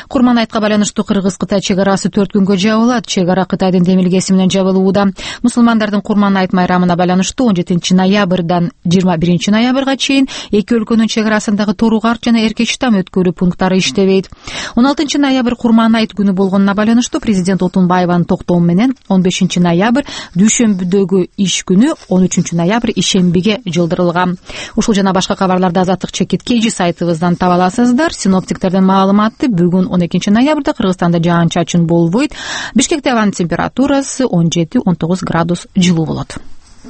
Курманайтка байланыштуу Кыргыз-Кытай чек арасы 4 күнгө жабылат. Чек ара Кытайдын демилгеси менен жабылууда. Мусулмандардын Курманайт майрамына байланыштуу 17 ноябрдан 21 ноябрга чейин эки өлкөнүн чек арасындагы Тору-Карт жана Эркеч-Там өткөрүү пункттары иштебейт. 16 ноябрь Курманайт күнү болгонуна байланыштуу президент Отунбаеванын токтому менен 15 ноябрь дүйшөмбүдөгү иш күнү, 13 ноябрь ишембиге жылдырылган. Ушул жана башка кабарларды Азаттык чекит KG сайтыбыздан таба аласыздар. Синоптиктердин маалыматы бүгүн 12 ноябрда Кыргызстанда жаан-чачын болбойт. Бишкекте абанын температурасы 17-19 градус жылуу болот.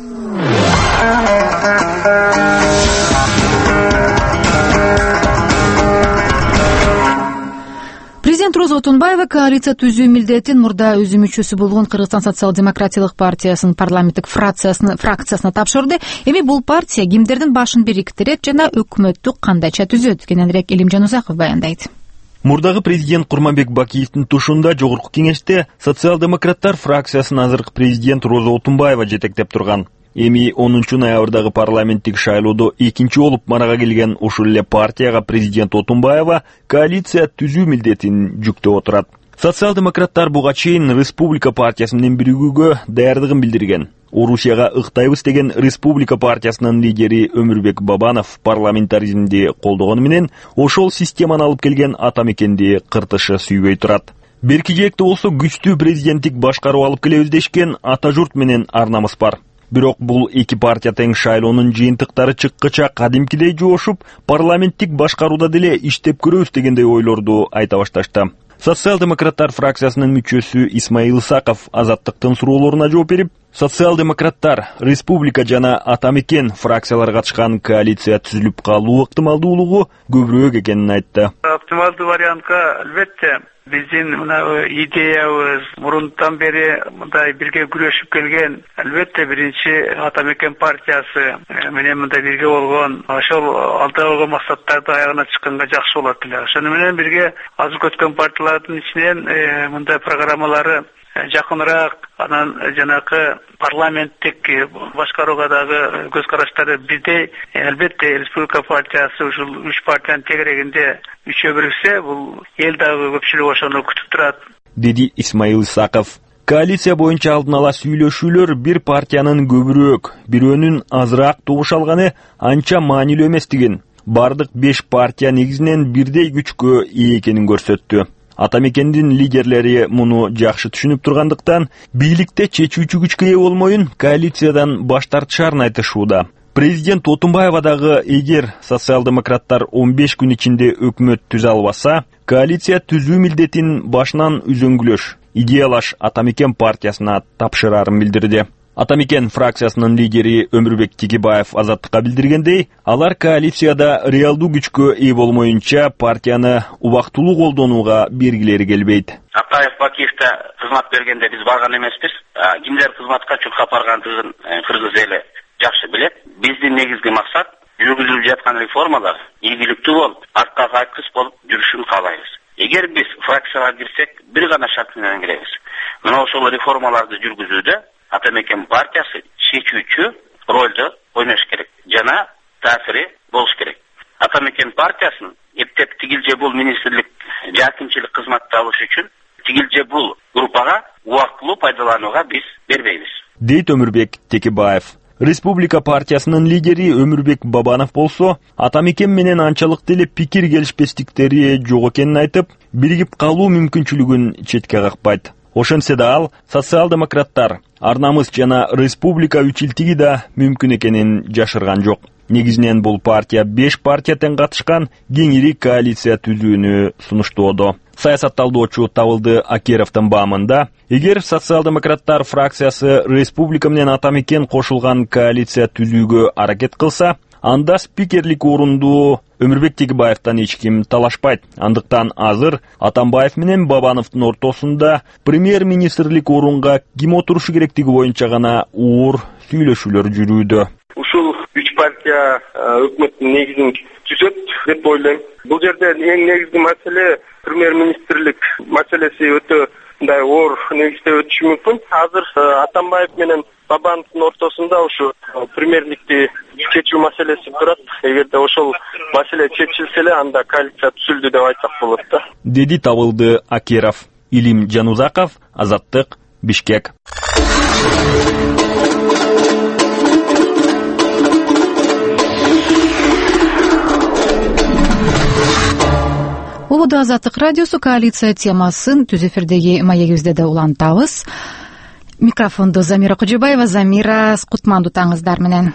Президент Роза Отунбаева коалиция түзүү милдетин мурда өзү мүчөсү болгон Кыргызстан социал-демократиялык партиясынын парламенттик фракциясына тапшырды. Эми бул партия кимдердин башын бириктирет жана өкмөттү кандайча түзөт? Кененирээк Элимжан Узаков баяндайт. Мурдагы президент Курманбек Бакиевдин тушунда жогорку кеңеште социал-демократтар фракциясын азыркы президент Роза Отунбаева жетектеп турган. Эми 10 ноябрдагы парламенттик шайлоодо экинчи болуп марага келген ушул эле партияга президент Отунбаева коалиция түзүү милдетин жүктөп отурат. Социал-демократтар буга чейин Республика партиясы менен биригүүгө даярдыгын билдирген. Орусияга ыктайбыз деген Республика партиясынын лидери Өмүрбек Бабанов парламентаризмди колдогону менен ошол системаны алып келген Атамекенди кыртышы сүйбөй турат. Берки жээкте болсо күчтүү президенттик башкаруу алып келебиз дешкен ата журт менен ар намыс бар. Бирок бул эки партия тең шайлоонун жыйынтыктары чыккыча кадимкидей жоошуп, парламенттик башкарууда деле иштеп көрөбүз дегендей ойлорду айта башташты. Социал-демократтар фракциясынын мүчөсү Исмаил Исаков Азаттыктын суроолоруна жооп берип, социал-демократтар, Республика жана Атамекен фракциялары катышкан коалиция түзүлүп калуу ыктымалдуулугу көбүрөөк экенин айтты. Оптималдуу вариантка албетте биздин мына идеябыз мурунтан бери мындай бирге күрөшүп келген, албетте биринчи Атамекен партиясы менен мындай бирге болгон, ошол алда койгон максаттарды аягына чыкканга жакшы болот эле. Ошону менен бирге азыр өткөн партиялардын ичинен мындай программалары жакыныраак, анан жанакы парламенттик башкарууга дагы көз караштары бирдей. Албетте Республика партиясы ушул 3 партиянын тегерегинде үчөө бириксе, бул эл дагы көпчүлүк ошону күтүп турат, деди Исмаил Исаков. Коалиция боюнча алдын ала сүйлөшүүлөр бир партиянын көбүрөөк, бирөөнүн азыраак добуш алганы анча маанилүү эмес деген. Бардык 5 партия негизинен бирдей күчкө ээ экенин көрсөттү. Атамекендин лидерлери муну жакшы түшүнүп тургандыктан, бийликте чечүүчү күчкө ээ болмоюн коалициядан баш тартышарын айтышууда. Президент Отунбаева дагы эгер социал-демократтар 15 күн ичинде өкмөт түзө албаса, коалиция түзүү милдетин башынан үзөңгүлөш, идеялаш Атамекен партиясына тапшырарын билдирди. Атамекен фракциясынын лидери Өмүрбек Тегебаев Азаттыкка билдиргендей, алар коалицияда реалдуу күчкө ээ болмоюнча партияны убактылуу колдонууга бергилери келбейт. Акаев Бакиевде кызмат бергенде биз барган эмеспиз. Кимдер кызматка чуркап баргандыгын кыргыз эли жакшы билет. Биздин негизги максат жүргүзүлүп жаткан реформалар ийгиликтүү болуп, артка кайткыс болуп жүрүшүн каалайбыз. Эгер биз фракцияга кирсек, бир гана шарт менен киребиз. Мына ошол реформаларды жүргүзүүдө Атамекен партиясы чечүүчү ролду ойнош керек жана таасири болуш керек. Атамекен партиясын эптеп тигил же бул министрлик жакынчылык кызматты алыш үчүн тигил же бул группага убактылуу пайдаланууга биз бербейбиз, дейт Өмүрбек Текебаев. Республика партиясынын лидери Өмүрбек Бабанов болсо, Атамекен менен анчалык деле пикир келишпестиктери жок экенин айтып, биригип калуу мүмкүнчүлүгүн четке какпайт. Ошентсе да ал социал-демократтар, ар намыс жана Республика үчилтиги да мүмкүн экенин жашырган жок. Негизинен бул партия 5 партиядан катышкан кеңири коалиция түзүүнү сунуштоодо. Саясатталдоочу Табылды Акеровдун баамында, эгер социал-демократтар фракциясы Республика менен Атамекен кошулган коалиция түзүүгө аракет кылса, анда спикерлик орунду Өмүрбек Тегебаевтан эч ким талашпайт. Андыктан азыр Атамбаев менен Бабановдун ортосунда премьер-министрлик орунга ким отурушу керектиги боюнча гана оор сүйлөшүүлөр жүрүүдө. Ушул 3 партия өкмөттүн негизин түзөт деп ойлойм. Бул жерде эң негизги маселе премьер-министрлик маселеси өтө мындай оор негизде өтүшү мүмкүн. Азыр Атамбаев менен Бабановдун ортосунда ушу премьерликти чечүү маселеси турат. Эгерде ошол маселе чечилсе эле анда коалиция түзүлдү деп айтсак болот да. Деди Табылды Акеров. Илим Жанузаков, Азаттык, Бишкек. Улуу Азаттык радиосу коалиция темасын түз эфирдеги маегибизде да улантабыз. Микрофонду Замира Кожобаева. Замира, кутмандуу таңыңыздар менен.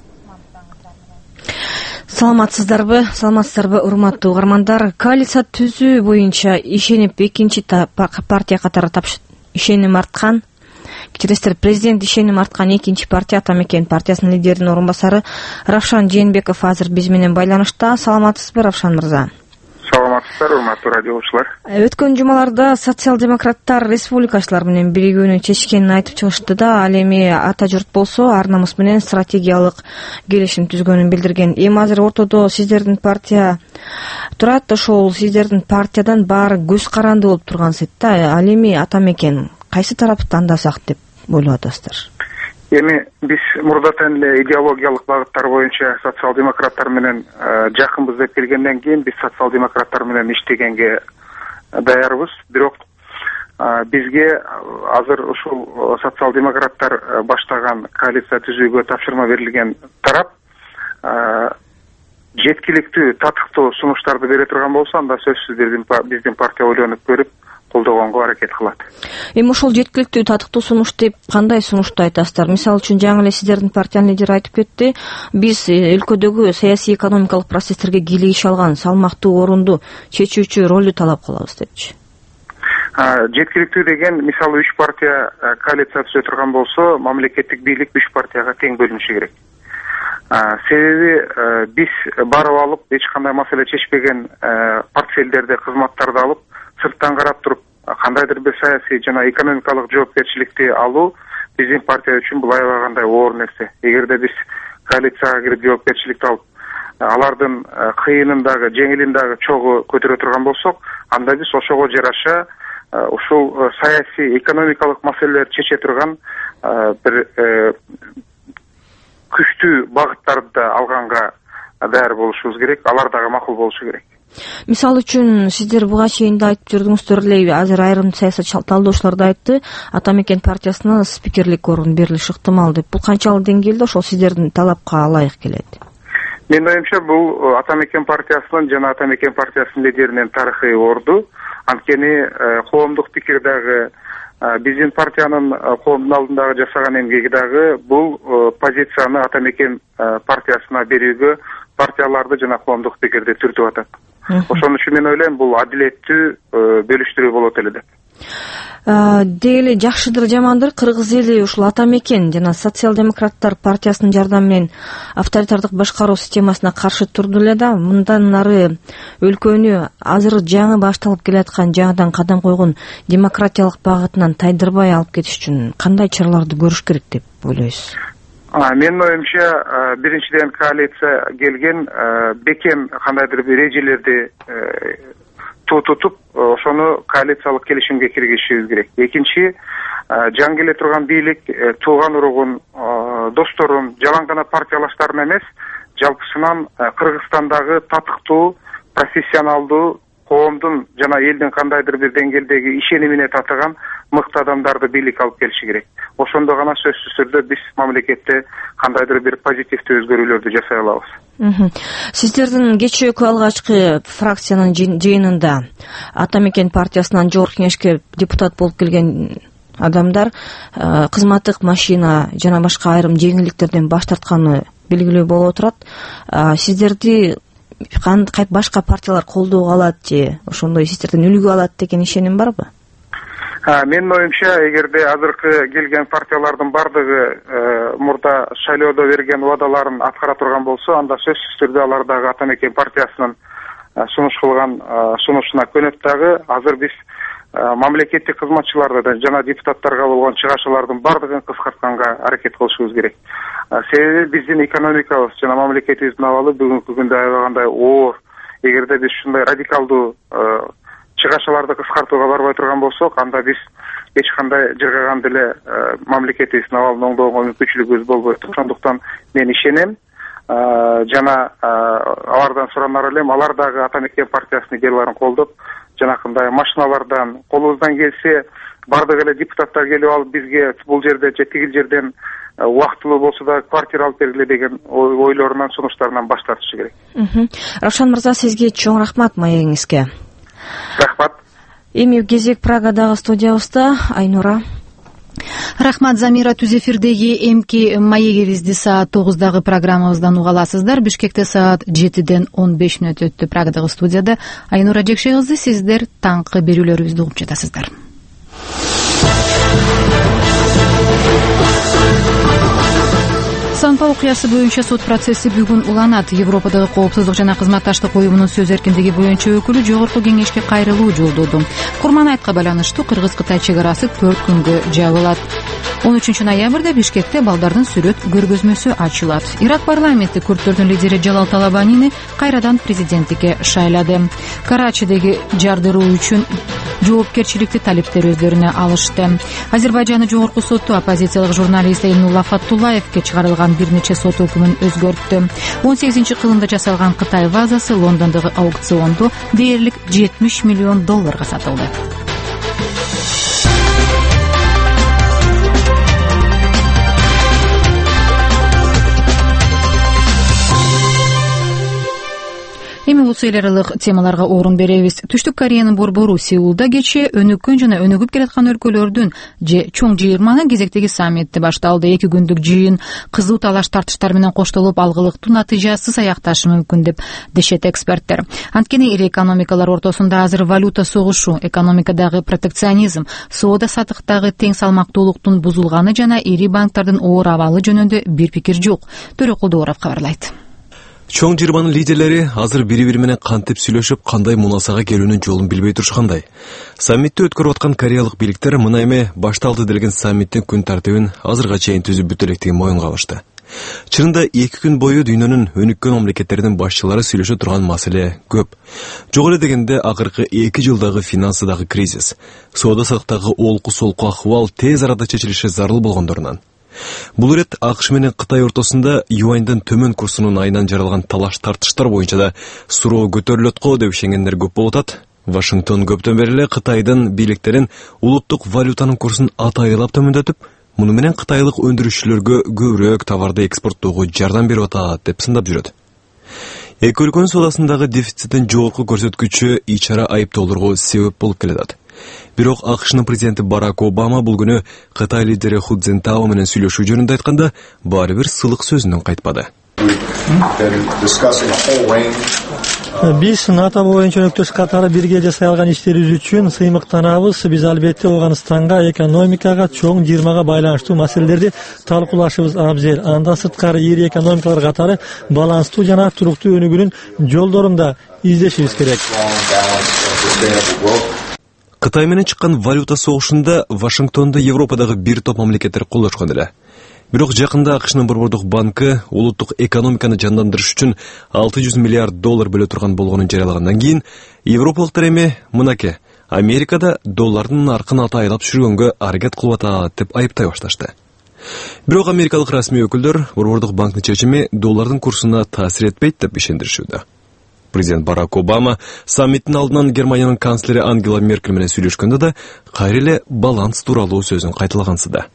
Саламатсыздарбы, урматтуу угармандар. Коалиция түзүү боюнча ишенип экинчи партия катары ишеним арткан. Кечиресиздер, президент ишеним арткан экинчи партия Ата Мекен партиясынын лидеринин орун басары Равшан Жээнбеков азыр биз менен байланышта. Саламатсызбы, Равшан мырза? Саламатсыздар, урматтуу радиолучулар. Өткөн жумаларда социал-демократтар республикачылар менен биригүүнү чечкенин айтып чыгышты да, ал эми ата журт болсо ар намыс менен стратегиялык келишим түзгөнүн билдирген. Эми азыр ортодо сиздердин партия турат, ошол сиздердин партиядан баары көз каранды болуп тургансыз да. Ал эми Ата Мекен кайсы тарапты тандасак деп ойлоп атасыздар? Эми биз мурдатан эле идеологиялык багыттар боюнча социал-демократтар менен жакынбыз деп келгенден кийин биз социал-демократтар менен иштегенге даярбыз. Бирок бизге азыр ушул социал-демократтар баштаган коалиция түзүүгө тапшырма берилген тарап жеткиликтүү, татыктуу сунуштарды бере турган болсо, анда сөзсүз биздин партия ойлонуп көрүп колдогонго аракет кылат. Эми ошол жеткиликтүү, татыктуу сунуш деп кандай сунушту айтасыздар? Мисалы үчүн жаңы эле сиздердин партиянын лидери айтып кетти, биз өлкөдөгү саясий экономикалык процесстерге кийлигише алган салмактуу орунду, чечүүчү ролду талап кылабыз депчи. Жеткиликтүү деген, мисалы 3 партия коалиция түзө турган болсо, мамлекеттик бийлик 3 партияга тең бөлүнүшү керек. Себеби биз барып алып, эч кандай маселе чечпеген портфелдерди, кызматтарды алып, сырттан карап туруп кандайдыр бир саясий жана экономикалык жоопкерчиликти алуу биздин партия үчүн бул аябагандай оор нерсе. Эгерде биз коалицияга кирип жоопкерчиликти алып, алардын кыйынын дагы, жеңилин дагы чогуу көтөрө турган болсок, анда биз ошого жараша ушул саясий, экономикалык маселелерди чече турган бир күчтүү багыттарды алганга даяр болушубуз керек. Алар дагы макул болушу керек. Мисалы үчүн сиздер буга чейин да айтып жүрдүңүздөр эле, азыр айрым саясат талдоочулар да айтты, Ата Мекен партиясына спикерлик орун берилиши ыктымал деп. Бул канчалык деңгээлде ошол сиздердин талапка ылайык келет? Менин оюмча, бул Ата Мекен партиясынын жана Ата Мекен партиясынын лидеринин тарыхый орду. Анткени коомдук пикир дагы, биздин партиянын коомдун алдындагы жасаган эмгеги дагы бул позицияны Ата Мекен партиясына берүүгө партияларды жана коомдук пикирди түртүп атат. Ошон үчүн мен ойлойм, бул адилеттүү бөлүштүрүү болот эле деп. Деги жакшыдыр, жамандыр, кыргыз эли ушул Ата Мекен жана социал-демократтар партиясынын жардамы менен авторитардык башкаруу системасына каршы турду эле да, мындан нары өлкөнү азыр жаңы башталып келаткан, жаңыдан кадам койгон демократиялык багытынан тайдырбай алып кетиш үчүн кандай чараларды көрүш керек деп ойлойсуз? Менин оюмча, биринчиден коалиция келген, бекем кандайдыр бир эрежелерди тутуп, ошону коалициялык келишимге киргизишибиз керек. Экинчи, жаңы келе турган бийлик тууган уругун, досторун, жалаң гана партиялаштарын эмес, жалпысынан Кыргызстандагы татыктуу, профессионалдуу, коомдун жана элдин кандайдыр бир деңгээлдеги ишенимине татыган мыкты адамдарды бийлик алып келиши керек. Ошондо гана сөзсүз түрдө биз мамлекетте кандайдыр бир позитивдүү өзгөрүүлөрдү жасай алабыз. Сиздердин кечээкү алгачкы фракциянын жыйынында Ата Мекен партиясынан жогорку кеңешке депутат болуп келген адамдар кызматтык машина жана башка айрым жеңилдиктерден баш тартканы белгилүү болуп турат. Сиздерди башка партиялар колдоого алат же ошондой сиздерден үлгү алат деген ишеним барбы? Менин оюмча, эгерде азыркы келген партиялардын бардыгы мурда шайлоодо берген убадаларын аткара турган болсо, анда сөзсүз түрдө алар дагы Ата Мекен партиясынын сунуш кылган сунушуна көнөт дагы. Азыр биз мамлекеттик кызматчыларды жана депутаттарга болгон чыгашуулардын бардыгын кыскартканга аракет кылышыбыз керек. Себеби биздин экономикабыз жана мамлекетибиздин абалы бүгүнкү күндө аябагандай оор. Эгерде биз ушундай радикалдуу чыгашууларды кыскартууга барбай турган болсок, анда биз эч кандай жыргаган деле мамлекетибиздин абалын оңдоого мүмкүнчүлүгүбүз болбойт. Ошондуктан мен ишенем, жана алардан суранар элем, алар дагы Ата мекен партиясынын идеяларын колдоп, жанакындай машиналардан колубуздан келсе бардык эле депутаттар келип алып бизге бул жерде же тигил жерден убактылуу болсо да квартира алып бергиле деген ойлорунан, сунуштарынан баш тартышы керек. Равшан мырза, сизге чоң рахмат маегиңизге. Рахмат. Эми кезек Прагадагы студиябызда Айнура. Рахмат, Замира. Түз эфирдеги эмки маегибизди саат 9-дагы программабыздан уга аласыздар. Бишкекте саат 7-ден 15 мүнөт өттү. Прагадагы студияда Айнура Жекшей кызы, сиздер таңкы берүүлөрүбүздү угуп жатасыздар. Санпа окуясы боюнча сот процесси бүгүн уланат. Европадагы коопсуздук жана кызматташтык уюмунун сөз эркиндиги боюнча өкүлү жогорку кеңешке кайрылуу жолдоду. Курманайтка байланыштуу Кыргыз-Кытай чек арасы 4 күнгө жабылат. 13 ноябрда Бишкекте балдардын сүрөт көргөзмөсү ачылат. Ирак парламенти күрдтөрдүн лидери Жалал Талабанини кайрадан президенттикке шайлады. Карачидеги жардыруу үчүн жоопкерчиликти талиптер өздөрүнө алышты. Азербайжандын жогорку соту оппозициялык журналист Эйнулла Фаттулаевке чыгарылган бир нече сот өкүмүн өзгөрттү. 18-кылымда жасалган Кытай вазасы Лондондогу аукциондо дээрлик $70 миллион сатылды. Эми улус эл аралык темаларга орун беребиз. Түштүк Кореянын борбору Сеулда кечээ өнүккөн жана өнүгүп келаткан өлкөлөрдүн чоң жыйырманын кезектеги саммити башталды. 2 күндүк жыйын кызуу талаш тартыштар менен коштолуп, алгылыктуу натыйжасыз аякташы мүмкүн деп дешет эксперттер. Анткени ири экономикалар ортосунда азыр валюта согушу, экономикадагы протекционизм, соода сатыктагы тең салмактуулуктун бузулганы жана ири банктардын оор абалы жөнүндө бир пикир жок. Төрөкул Дооров кабарлайт. Чоң жыйырманын лидерлери азыр бири-бири менен кантип сүйлөшүп, кандай мунасага келүүнүн жолун билбей турушкандай. Саммитти өткөрүп аткан кореялык бийликтер мына эми башталды делген саммиттин күн тартибин азырга чейин түзүп бүтө электигин моюнга алышты. Чынында 2 күн бою дүйнөнүн өнүккөн мамлекеттеринин башчылары сүйлөшө турган маселе көп. Жок эле дегенде акыркы 2 жылдагы финансыдагы кризис, соода саттыктагы олку-солку акыбал тез арада чечилиши зарыл болгондорунан. Бул ирет АКШ менен Кытай ортосунда юаньдын төмөн курсунун айынан жаралган талаш тартыштар боюнча да суроо көтөрүлөт го деп ишенгендер көп болуп атат. Вашингтон көптөн бери эле Кытайдын бийликтерин улуттук валютанын курсун атайылап төмөндөтүп, муну менен кытайлык өндүрүшчүлөргө көбүрөөк товарды экспорттоого жардам берип атат деп сындап жүрөт. Эки өлкөнүн соодасындагы дефициттин жогорку көрсөткүчү ичара айыптоолорго себеп болуп келет. Бирок АКШнын президенти Барак Обама бул күнү Кытай лидери Ху Цзинтао менен сүйлөшүү жөнүндө айтканда баары бир сылык сөзүнөн кайтпады. Биз НАТО боюнча өнөктөш катары бирге жасай алган иштерибиз үчүн сыймыктанабыз. Биз албетте Афганистанга, экономикага, чоң жыйырмага байланыштуу маселелерди талкуулашыбыз абзел. Андан сырткары ири экономикалар катары баланстуу жана туруктуу өнүгүүнүн жолдорун да издешибиз керек. Кытай менен чыккан валюта согушунда Вашингтонду Европадагы бир топ мамлекеттер колдошкон эле. Бирок жакында АКШнын борбордук банкы улуттук экономиканы жандандырыш үчүн $600 миллиард бөлө турган болгонун жарыялагандан кийин европалыктар эми мынаке Америкада доллардын наркын атайылап түшүргөнгө аракет кылып атат деп айыптай башташты. Бирок америкалык расмий өкүлдөр борбордук банктын чечими доллардын курсуна таасир этпейт деп ишендиришүүдө. Президент Барак Обама саммиттин алдынан Германиянын канцлери Ангела Меркель менен сүйлөшкөндө да кайра эле баланс тууралуу сөзүн кайталагансыда.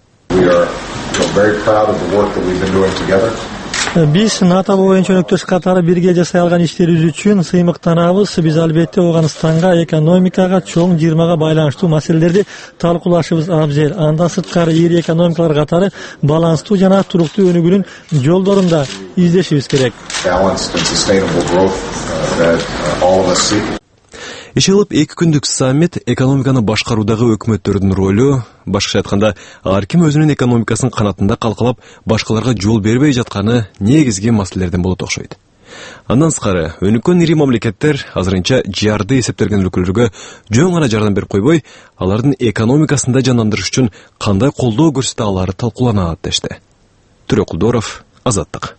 Биз НАТО боюнча өнөктөш катары бирге жасай алган иштерибиз үчүн сыймыктанабыз. Биз албетте Афганистанга, экономикага, чоң жыйырмага байланыштуу маселелерди талкуулашыбыз абзел. Андан сырткары ири экономикалар катары баланстуу жана туруктуу өнүгүүнүн жолдорун да издешибиз керек. Иши кылып 2 күндүк саммит экономиканы башкаруудагы өкмөттөрдүн ролу, башкача айтканда, ар ким өзүнүн экономикасын канатында калкалап, башкаларга жол бербей жатканы негизги маселелерден болот окшойт. Андан сырткары, өнүккөн ири мамлекеттер азырынча жарды эсептелген өлкөлөргө жөн гана жардам берип койбой, алардын экономикасында жандандырыш үчүн кандай колдоо көрсөтө алары талкууланат дешти. Төрөкул Дооров, Азаттык.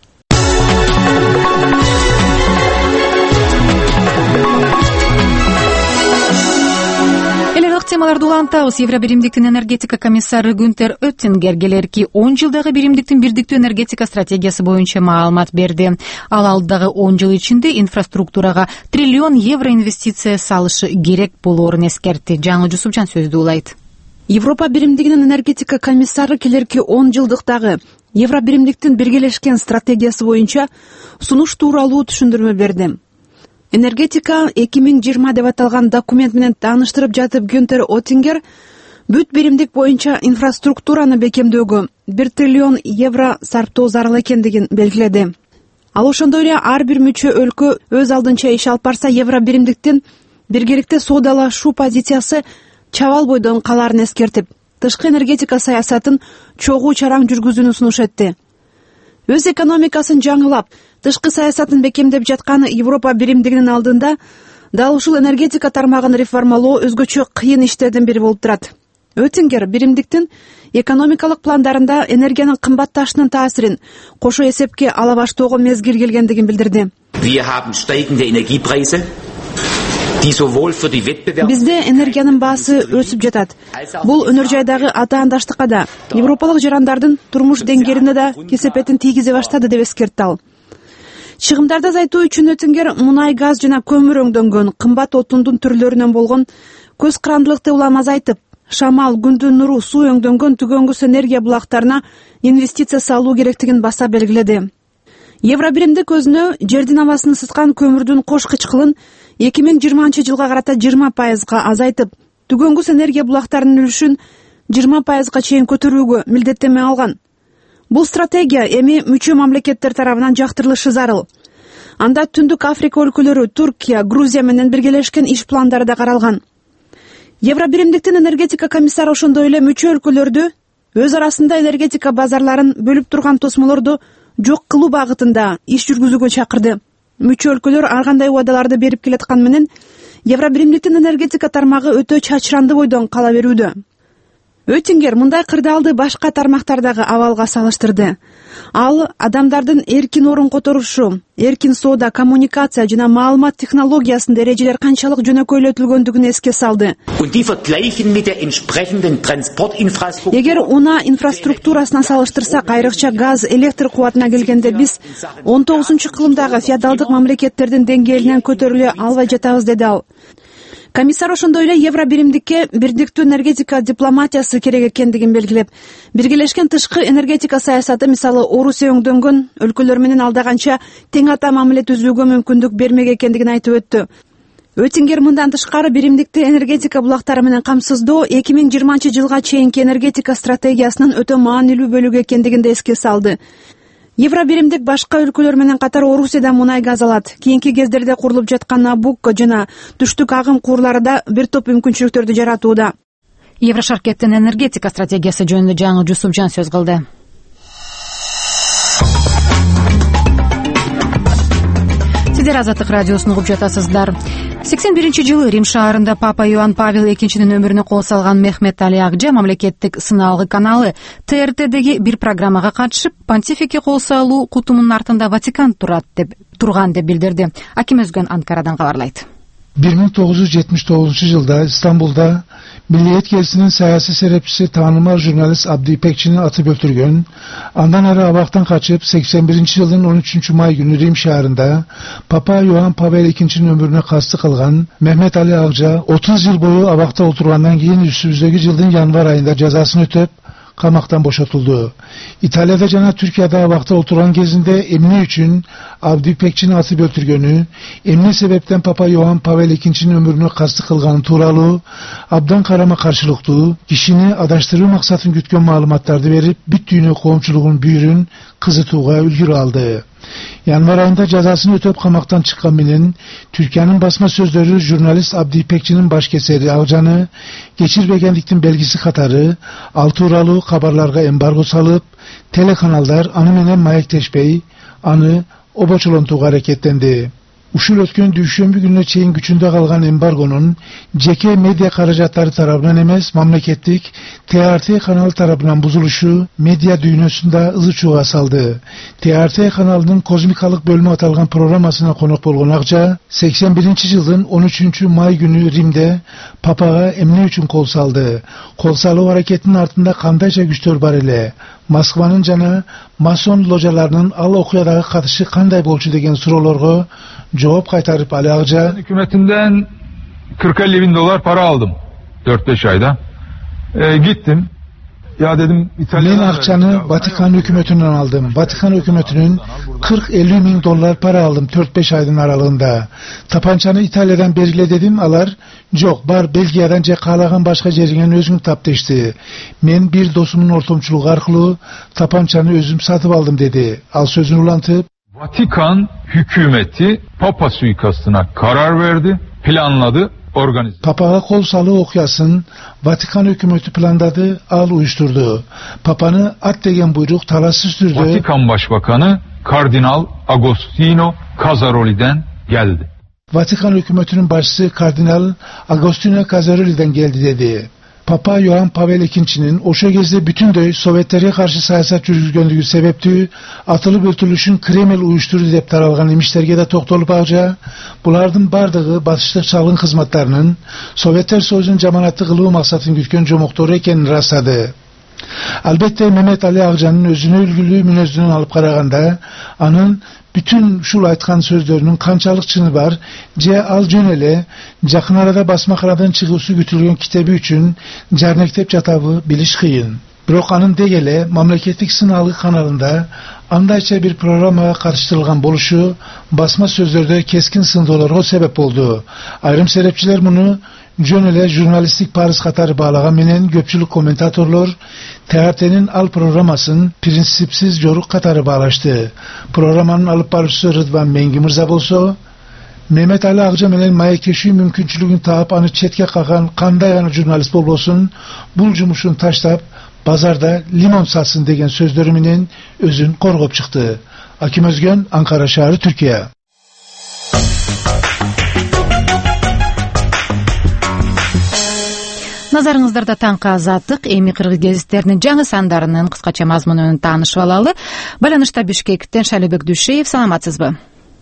темаларды улантабыз. Евро биримдиктин энергетика комиссары Гюнтер Оттингер келерки 10 жылдагы биримдиктин бирдиктүү энергетика стратегиясы боюнча маалымат берди. Ал алдагы 10 жыл ичинде инфраструктурага триллион евро инвестиция салышы керек болоорун эскертти. Жаңы Жусупжан сөздү улайт. Европа биримдигинин энергетика комиссары келерки 10 жылдыктагы Евро биримдиктин биргелешкен стратегиясы боюнча сунуш тууралуу түшүндүрмө берди. Энергетика 2020 деп аталган документ менен тааныштырып жатып Гюнтер Оттингер бүт биримдик боюнча инфраструктураны бекемдөөгө 1 триллион евро сарптоо зарыл экендигин белгиледи. Ал ошондой эле ар бир мүчө өлкө өз алдынча иш алып барса, евро биримдиктин биргеликте соодалашуу позициясы чабал бойдон калаарын эскертип, тышкы энергетика саясатын чогуу чараң жүргүзүүнү сунуш этти. Өз экономикасын жаңылап, тышкы саясатын бекемдеп жаткан Европа биримдигинин алдында дал ушул энергетика тармагын реформалоо өзгөчө кыйын иштердин бири болуп турат. Оттингер биримдиктин экономикалык пландарында энергиянын кымбатташынын таасирин кошо эсепке ала баштоого мезгил келгендигин билдирди. Бизде энергиянын баасы өсүп жатат. Бул өнөр жайдагы атаандаштыкка да, европалык жарандардын турмуш деңгээлине да кесепетин тийгизе баштады деп эскертти ал. Чыгымдарды азайтуу үчүн Оттингер мунай, газ жана көмүр өңдөнгөн кымбат отундун түрлөрүнөн болгон көз карандылыкты улам азайтып, шамал, күндүн нуру, суу өңдөнгөн түгөнгүс энергия булактарына инвестиция салуу керектигин баса белгиледи. Евро биримдик өзүнө жердин абасын ысыткан көмүрдүн кош кычкылын 2020 жылга карата 20% азайтып, түгөнгүс энергия булактарынын үлүшүн 20% чейин көтөрүүгө милдеттенме алган. Бул стратегия эми мүчө мамлекеттер тарабынан жактырылышы зарыл. Анда Түндүк Африка өлкөлөрү, Туркия, Грузия менен биргелешкен иш пландары да каралган. Евро биримдиктин энергетика комиссары ошондой эле мүчө өлкөлөрдү өз арасында энергетика базарларын бөлүп турган тосмолорду жок кылуу багытында иш жүргүзүүгө чакырды. Мүчө өлкөлөр ар кандай убадаларды берип келаткан менен Евро биримдиктин энергетика тармагы өтө чачыранды бойдон кала берүүдө. Оттингер мындай кырдаалды башка тармактардагы абалга салыштырды. Ал адамдардын эркин орун которушу, эркин соода, коммуникация жана маалымат технологиясында эрежелер канчалык жөнөкөйлөтүлгөндүгүн эске салды. Эгер унаа инфраструктурасына салыштырсак, айрыкча газ, электр кубатына келгенде биз 19-кылымдагы феодалдык мамлекеттердин деңгээлинен көтөрүлө албай жатабыз, деди ал. Комиссар ошондой эле евро биримдикке бирдиктүү энергетика дипломатиясы керек экендигин белгилеп, биргелешкен тышкы энергетика саясаты, мисалы Орусия өңдөнгөн өлкөлөр менен алдаганча тең ата мамиле түзүүгө мүмкүндүк бермек экендигин айтып өттү. Оттингер мындан тышкары биримдикти энергетика булактары менен камсыздоо 2020 жылга чейинки энергетика стратегиясынын өтө маанилүү бөлүгү экендигин да эске салды. Евро биримдик башка өлкөлөр менен катар Орусиядан мунай газ алат. Кийинки кездерде курулуп жаткан Набукко жана түштүк агым куурлары да бир топ мүмкүнчүлүктөрдү жаратууда. Евро шаркеттин энергетика стратегиясы жөнүндө жаңы Жусупжан сөз кылды. Сиздер Азаттык радиосун угуп жатасыздар. 81-жылы Рим шаарында Папа Иоанн Павел II өмүрүнө кол салган Мехмет Али Акжа мамлекеттик сыналгы каналы ТРТдеги бир программага катышып, понтификке кол салуу кутумунун артында Ватикан турган деп билдирди. Аким Өзгөн Анкарадан кабарлайт. 1979 жылда İstanbul'da Milliyet Gezisi'nin siyasi serepçisi tanınmaz jurnalist Abdi İpekçi'ni atıp öldürgön, andan ara Avak'tan kaçıp 81. yılın 13. May günü Rim şehrinde Papa Yohan Pavel II'nin ömrüne kastı kılgan Mehmet Ali Akça 30 yıl boyu Avak'ta oturgandan keyin üstümüzdeki yılın yanvar ayında cezasını ötüp kamaktan boşatıldı. İtalya'da jana Türkiye'de Avak'ta oturan gezinde emni üçün Abdi İpekçi'ni atıp öldürgönü, emni sebepten Papa Yohan Pavel II'nin ömrünü kastı kılganı tuğralı, abdan karama karşılıklı, kişini adaştırı maksatın gütkön malumatlarda verip büttüğünü komşuluğun büyürün kızı tuğaya ülgür aldı. Yanvar ayında cezasını ötüp kamaktan çıkan bilen Türkiye'nin basma sözleri jurnalist Abdi İpekçi'nin başkeseri Avcan'ı geçirbegenliktin belgisi katarı altı uralı haberlarga embargo salıp telekanallar anı menen mayak teşbeyi anı oboçolontuğu hareketlendi. Ушул өткөн дүйшөмбү күнүнө чейин күчүндө калган эмбаргонун жеке медиа каражаттары тарабынан эмес, мамлекеттик TRT каналы тарабынан бузулушу медиа дүйнөсүндө ызы чууга салды. TRT каналынын космикалык бөлүмү аталган программасына конок болгон Акжа 81-жылдын 13 май күнү Римде папага эмне үчүн кол салды? Кол салуу аракетинин артында кандайча күчтөр бар эле? Москванын жана масон ложаларынын ал окуядагы катышы кандай болчу деген суроолорго жооп кайтарып Ali Akça, hükümetinden 40-50 bin dolar para aldım 4-5 ayda. Gittim. Ya dedim Men akçanı Vatikan hükümetinden aldım. Vatikan hükümetinin 40-50 bin dolar para aldım 4-5 ayın aralığında. Tapançanı İtalya'dan bergile dedim, alar yok bar Belgiya'dan je kalagan başka jerinden özüm tap deşti. Men bir dosumun ortomçuluğu arkalı tapançanı özüm satıp aldım dedi. Al sözünü ulantıp Vatikan hükümeti Papa suikastına karar verdi, planladı, organize. Papa'ga kol salı okuyasın, Vatikan hükümeti planladı, al uyuşturdu. Papa'nı at degen buyruk talassız sürdü. Vatikan Başbakanı Kardinal Agostino Casaroli'den geldi. Vatikan hükümetinin başçısı Kardinal Agostino Casaroli'den geldi dedi. Papa Yohan Pavel II oşo gezde bütün de Sovyetlerge karşı siyaset жүрgüzgöndüğü sebepti atılıp ötülüşün Kreml uyuşturdu dep taralgan emişlerge de toktolup Akça, bulardın bardığı batışlık çalgın hizmetlerinin Sovyetler Soyuzu'nun jamanatlı kılığı maksatın gütkön jomoktoru ekenini rastladı. Albatta Mehmet Ali Akça'nın özüne ülgülü münözdünün alıp karaganda, anın bütün şul aytkan sözlerinin kançalık çını var, je al jönele, jakın arada basmakaradan çıgısı gütülgen kitabı üçün jarnektep jatabı biliş kıyın. Birok anın degele mamleketlik sınavlı kanalında andayça bir programa karıştırılgan boluşu basma sözlerde keskin sındolarga sebep oldu. Ayrım sebepçiler bunu jönele jurnalistik Paris katarı bağlagan menen köpçülük komentatorlar TRT'nin al programasın prinsipsiz joruk katarı bağlaştı. Programanın alıp barışçısı Rıdvan Mengi Mırza bolsa, Mehmet Ali Akça menen mayekeşi mümkünçülüğün taap anı çetke kakan kanday anı jurnalist bolbosun, bul jumuşun taştap, bazarda limon satsın degen sözleriminin özün korgop çıktı. Akim Özgön, Ankara şehri, Türkiye. Назарыңыздарда таңкы азаттык эми кыргыз гезиттеринин жаңы сандарынын кыскача мазмунун таанышып алалы. Байланышта Бишкектен Шалибек Дүйшеев, саламатсызбы?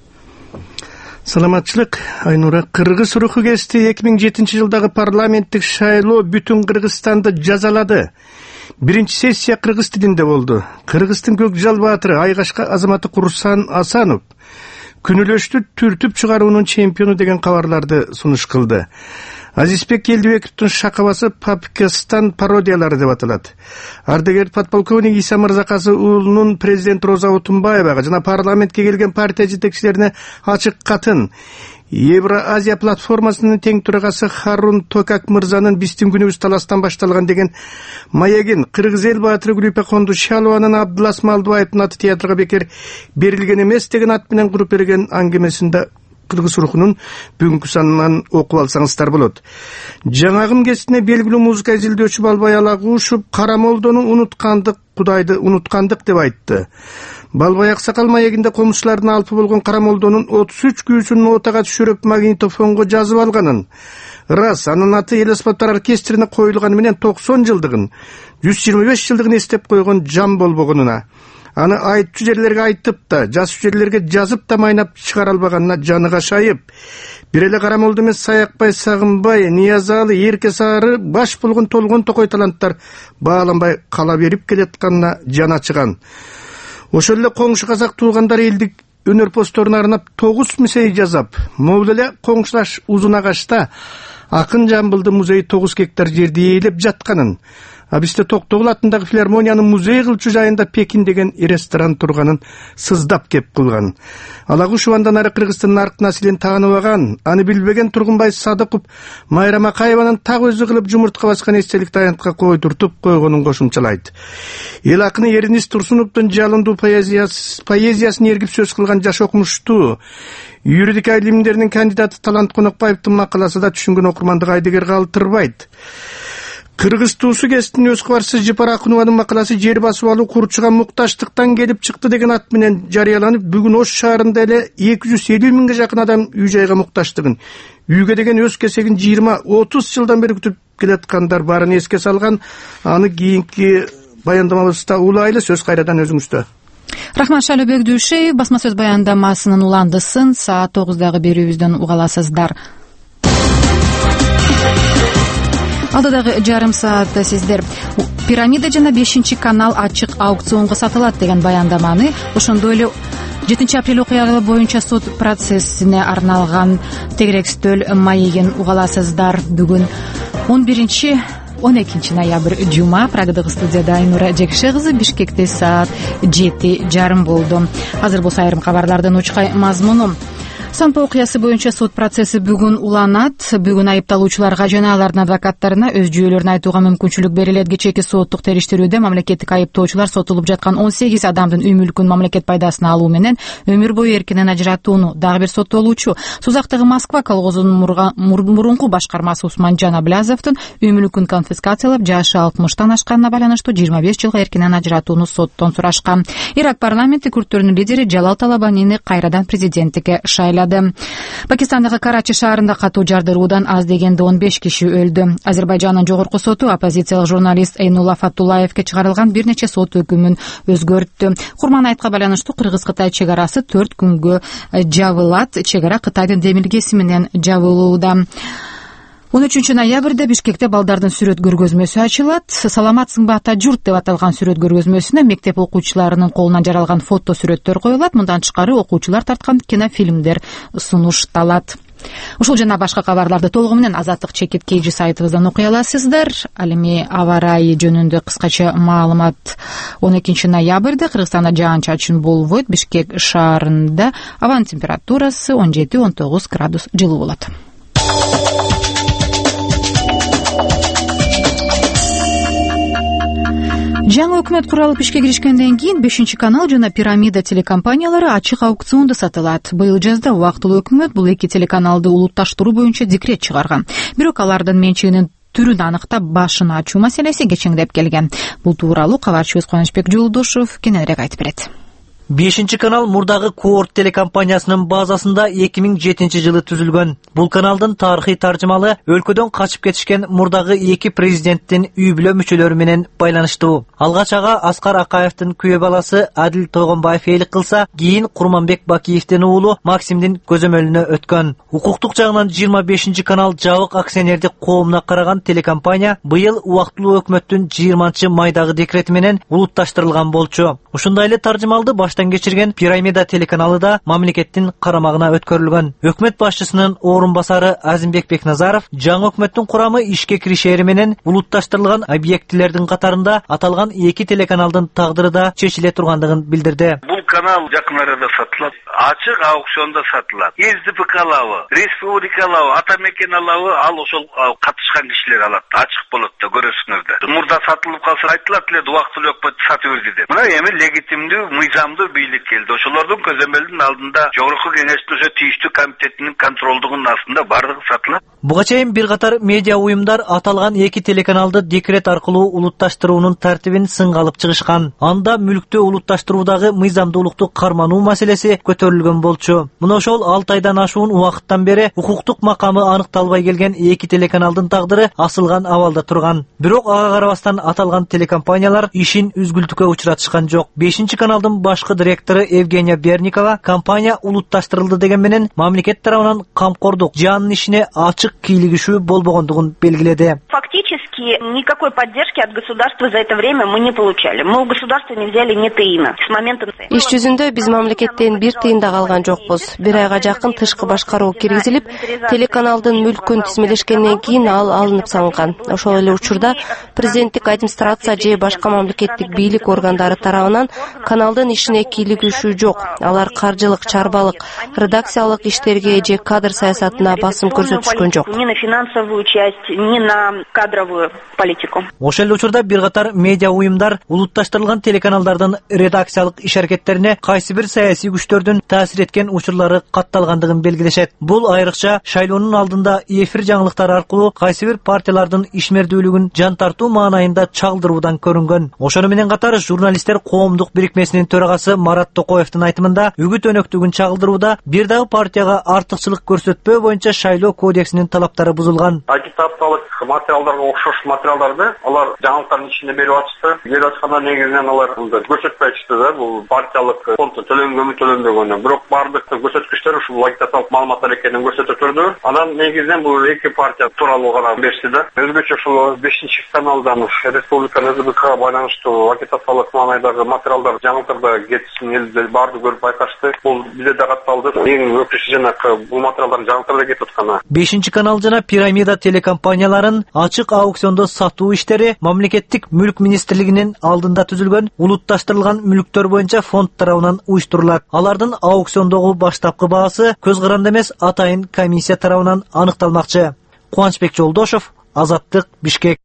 Саламатчылык, Айнура. Кыргыз руху гезити 2007-жылдагы парламенттик шайлоо бүтүн Кыргызстанды жазалады. Биринчи сессия кыргыз тилинде болду. Кыргыздын көк жал баатыры Айгашка азаматы Курсан Асанов күнүлөштү түртүп чыгаруунун чемпиону деген кабарларды сунуш кылды. Азизбек Элдибековдун шакабасы Пакистан пародиялары деп аталат. Ардагер подполковник Иса Мырзакасы уулунун президент Роза Отунбаевага жана парламентке келген партия жетекчилерине ачык катын Евро-Азия платформасынын тең төрагасы Харун Токак мырзанын биздин күнүбүз таластан башталган деген маегин кыргыз эл баатыры Гүлүпе Кондушалованын Абдулас Малдыбаевдин аты театрга бекер берилген эмес деген ат менен куруп берген аңгемесинде кыргыз рухунун бүгүнкү санынан окуп алсаңыздар болот. Жаңагым кесине белгилүү музыка изилдөөчү Балбай Алагушев Карамолдону унуткандык, Кудайды унуткандык деп айтты. Балбай Аксакал маегинде комушулардын алпы болгон Карамолдонун 33 күүсүн нотага түшүрүп магнитофонго жазып алганын, рас анын аты эл аспаптар оркестрине коюлганы менен 90 жылдыгын, 125 жылдыгын эстеп койгон жан болбогонуна, аны айтчу жерлерге айтып да, жазчу жерлерге жазып да майнап чыгара албаганына жаны кашайып, бир эле Карамолдо эмес Саякбай, Сагынбай, Ниязалы, Эрке Сары баш болгон толгон токой таланттар бааланбай кала берип келатканына жаны ачыган. Ошол эле коңшу казак туугандар элдик өнөр постторуна арнап 9 мисей жазап, могул эле коңшулаш Узун Агашта Акын Жамбылды музейи 9 гектар жерди ээлеп жатканын, Абисте Токтогул атындагы филармониянын музей кылчу жайында Пекин деген ресторан турганын сыздап кеп кылган. Алагушев андан ары Кыргыздын нарк населин тааныбаган, аны билбеген Тургунбай Садыков Майра Макаеванын так өзү кылып жумуртка баскан эстелик таянтка койдуртуп койгонун кошумчалайт. Эл акыны Эринис Турсуновдун жалындуу поэзиясын эргип сөз кылган жаш окумуштуу, юридика илимдеринин кандидаты Талант Конокбаевдин макаласы да түшүнгөн окурмандык айдыгер калтырбайт. Кыргыз туусу кесиптин өз кабарчысы Жапар Акунованын макаласы жер басып алуу курчуга мукташтыктан келип чыкты деген ат менен жарыяланып, бүгүн Ош шаарында эле 250 миңге жакын адам үй жайга мукташтыгын, үйгө деген өз кесегин 20-30 жылдан бери күтүп келаткандар баарын эске салган. Аны кийинки баяндамабызда улайлы, сөз кайрадан өзүңүздө. Рахман Шалыбек Дүйшеев басма сөз баяндамасынын уландысын саат 9-дагы берүүбүздөн уга аласыздар. Алдыдагы жарым саатта сиздер Пирамида жана 5-канал ачык аукционго сатылат деген баяндаманы, ошондой эле 7 апрель окуялары боюнча сот процессине арналган тегерек стөл маегин уга аласыздар. Бүгүн 12 ноябрь жума. Прагадагы студияда Айнура Жекше кызы, Бишкекте саат 7:30 болду. Азыр болсо айрым кабарлардын учкай мазмуну. Сампа окуясы боюнча сот процесси бүгүн уланат. Бүгүн айыпталуучуларга жана алардын адвокаттарына өз жүйөлөрүн айтууга мүмкүнчүлүк берилет. Кечээки соттук териштирүүдө мамлекеттик айыптоочулар сотулуп жаткан 18 адамдын үй мүлкүн мамлекет пайдасына алуу менен өмүр бою эркинен ажыратууну, дагы бир соттолуучу Сузактагы Москва колхозунун мурунку башкармасы Усманжан Аблязовдун үй мүлкүн конфискациялап, жашы 60-тан ашканына байланыштуу 25 жылга эркинен ажыратууну соттон сурашкан. Ирак парламенти күрттөрүнүн лидери Жалал Талабанини кайрадан президенттикке шайлады. Пакистандагы Карачи шаарында катуу жардыруудан аз дегенде 15 киши өлдү. Азербайжандын жогорку соту оппозициялык журналист Эйнулла Фаттулаевке чыгарылган бир нече сот өкүмүн өзгөрттү. Курман айтка байланыштуу Кыргыз-Кытай чек арасы 4 күнгө жабылат. Чек ара Кытайдын демилгеси менен жабылууда. 13 ноябрда Бишкекте балдардын сүрөт көргөзмөсү ачылат. Саламатсыңбы ата журт деп аталган сүрөт көргөзмөсүнө мектеп окуучуларынын колунан жаралган фото сүрөттөр коюлат. Мындан тышкары окуучулар тарткан кинофильмдер сунушталат. Ушул жана башка кабарларды толугу менен Азаттык чекит KG сайтыбыздан окуй аласыздар. Ал эми аба ырайы жөнүндө кыскача маалымат. 12 ноябрда Кыргызстанда жаан-чачын болбойт. Бишкек шаарында абанын температурасы 17-19 градус жылуу болот. Жаңы өкмөт куралып ишке киришкенден кийин 5-канал жана Пирамида телекомпаниялары ачык аукциондо сатылат. Быйыл жазда убактылуу өкмөт бул эки телеканалды улутташтыруу боюнча декрет чыгарган. Бирок алардын менчигинин түрүн аныктап башын ачуу маселеси кечеңдеп келген. Бул тууралуу кабарчыбыз Кубанычбек Жолдошов кененирээк айтып берет. 5-канал мурдагы Коорт телекомпаниясынын базасында 2007 жылы түзүлгөн. Бул каналдын тарыхый таржымалы өлкөдөн качып кетишкен мурдагы эки президенттин үй бүлө мүчөлөрү менен байланыштуу. Алгач ага Аскар Акаевдин күйөө баласы Адил Тойгонбаев ээлик кылса, кийин Курманбек Бакиевдин уулу Максимдин көзөмөлүнө өткөн. Укуктук жагынан 25-канал жабык акционердик коомуна караган телекомпания быйыл убактылуу өкмөттүн 20-майдагы декрети менен улутташтырылган болчу. Ушундай эле таржымалды баштан кечирген Пирамида телеканалы да мамлекеттин карамагына өткөрүлгөн. Өкмөт башчысынын орун басары Азимбек Бекназаров жаңы өкмөттүн курамы ишке киришери менен улутташтырылган объектилердин катарында аталган эки телеканалдын тагдыры да чечиле тургандыгын билдирди. Бул канал жакын арада сатылат. Ачык аукциондо сатылат. СДПК алабы, Республика алабы, Атамекен алабы, ал ошол катышкан кишилер алат. Ачык болот да көрөсүңөр. Мурда сатылып калса айтылат эле убактылуу өкмөт сатып берди деп. Мына эми легитимдүү, мыйзамдуу бийлик келди. Ошолордун көзөмөлүнүн алдында жогорку кеңештин ошо тийиштүү комитетинин контролдугунун астында бардыгы сатылат. Буга чейин бир катар медиа уюмдар аталган эки телеканалды декрет аркылуу улутташтыруунун тартибин сынга алып чыгышкан. Анда мүлктү улутташтыруудагы мыйзамдуулукту кармануу маселеси көтөрүлгөн болчу. Мына ошол 6 айдан ашуун убакыттан бери укуктук макамы аныкталбай келген эки телеканалдын тагдыры асылган абалда турган. Бирок ага карабастан аталган телекомпаниялар ишин үзгүлтүккө учуратышкан жок. 5-каналдын башкы директору Евгения Берникова компания улутташтырылды деген менен мамлекет тарабынан камкордук жаанын ишине ачык кийлигишүү болбогондугун белгиледи. Фактически никакой поддержки от государства за это время мы не получали. Мы у государства не взяли ни тыйына с момента. Иш жүзүндө биз мамлекеттен бир тыйын да калган жокпуз. Бир айга жакын тышкы башкаруу киргизилип, телеканалдын мүлкүн тизмелешкенден кийин ал алынып салынган. Ошол эле учурда президенттик администрация же башка мамлекеттик бийлик органдары тарабынан каналдын ишине кийлигишүү жок. Алар каржылык, чарбалык, редакциялык иштерге же кадр саясатына басым көрсөтүшкөн жок. Ни на финансовую часть, ни на кадровую. такую политику. Ошол эле учурда бир катар медиа уюмдар улутташтырылган телеканалдардын редакциялык иш-аракеттерине кайсы бир саясий күчтөрдүн таасир эткен учурлары катталгандыгын белгилешет. Бул айрыкча шайлоонун алдында эфир жаңылыктары аркылуу кайсы бир партиялардын ишмердүүлүгүн жан тартуу маанайында чалдыруудан көрүнгөн. Ошону менен катар журналисттер коомдук бирикмесинин төрагасы Марат Токоевдун айтымында үгүт өнөктүгүн чагылдырууда бир дагы партияга артыкчылык көрсөтпөө боюнча шайлоо кодексинин талаптары бузулган. Агитациялык материалдарга окшош материалдарды алар жаңылыктардын ичинде берип атышты. Берип атканда негизинен алар көрсөтпөй атышты да, бул партиялык фонддо төлөнгөнбү төлөнбөгөнү. Бирок баардык көрсөткүчтөр ушул агитациялык маалыматтар экенин көрсөтүп турду. Анан негизинен бул эки партия тууралуу гана беришти да. Өзгөчө ушул 5-каналдан республиканын СБКга байланыштуу агитациялык маанайдагы материалдар жаңылыктарда кетишин элде баардыгы көрүп байкашты. Бул бизде да катталды. Эң өкүнүчтүү жанагы бул материалдар жаңылыктарда кетип атканы. 5-канал жана Пирамида телекомпанияларын ачык аукциондо сатуу иштери мамлекеттик мүлк министрлигинин алдында түзүлгөн улутташтырылган мүлктөр боюнча фонд тарабынан уюштурулат. Алардын аукциондогу баштапкы баасы көз каранды эмес, атайын комиссия тарабынан аныкталмакчы. Кубанычбек Жолдошов, Азаттык, Бишкек.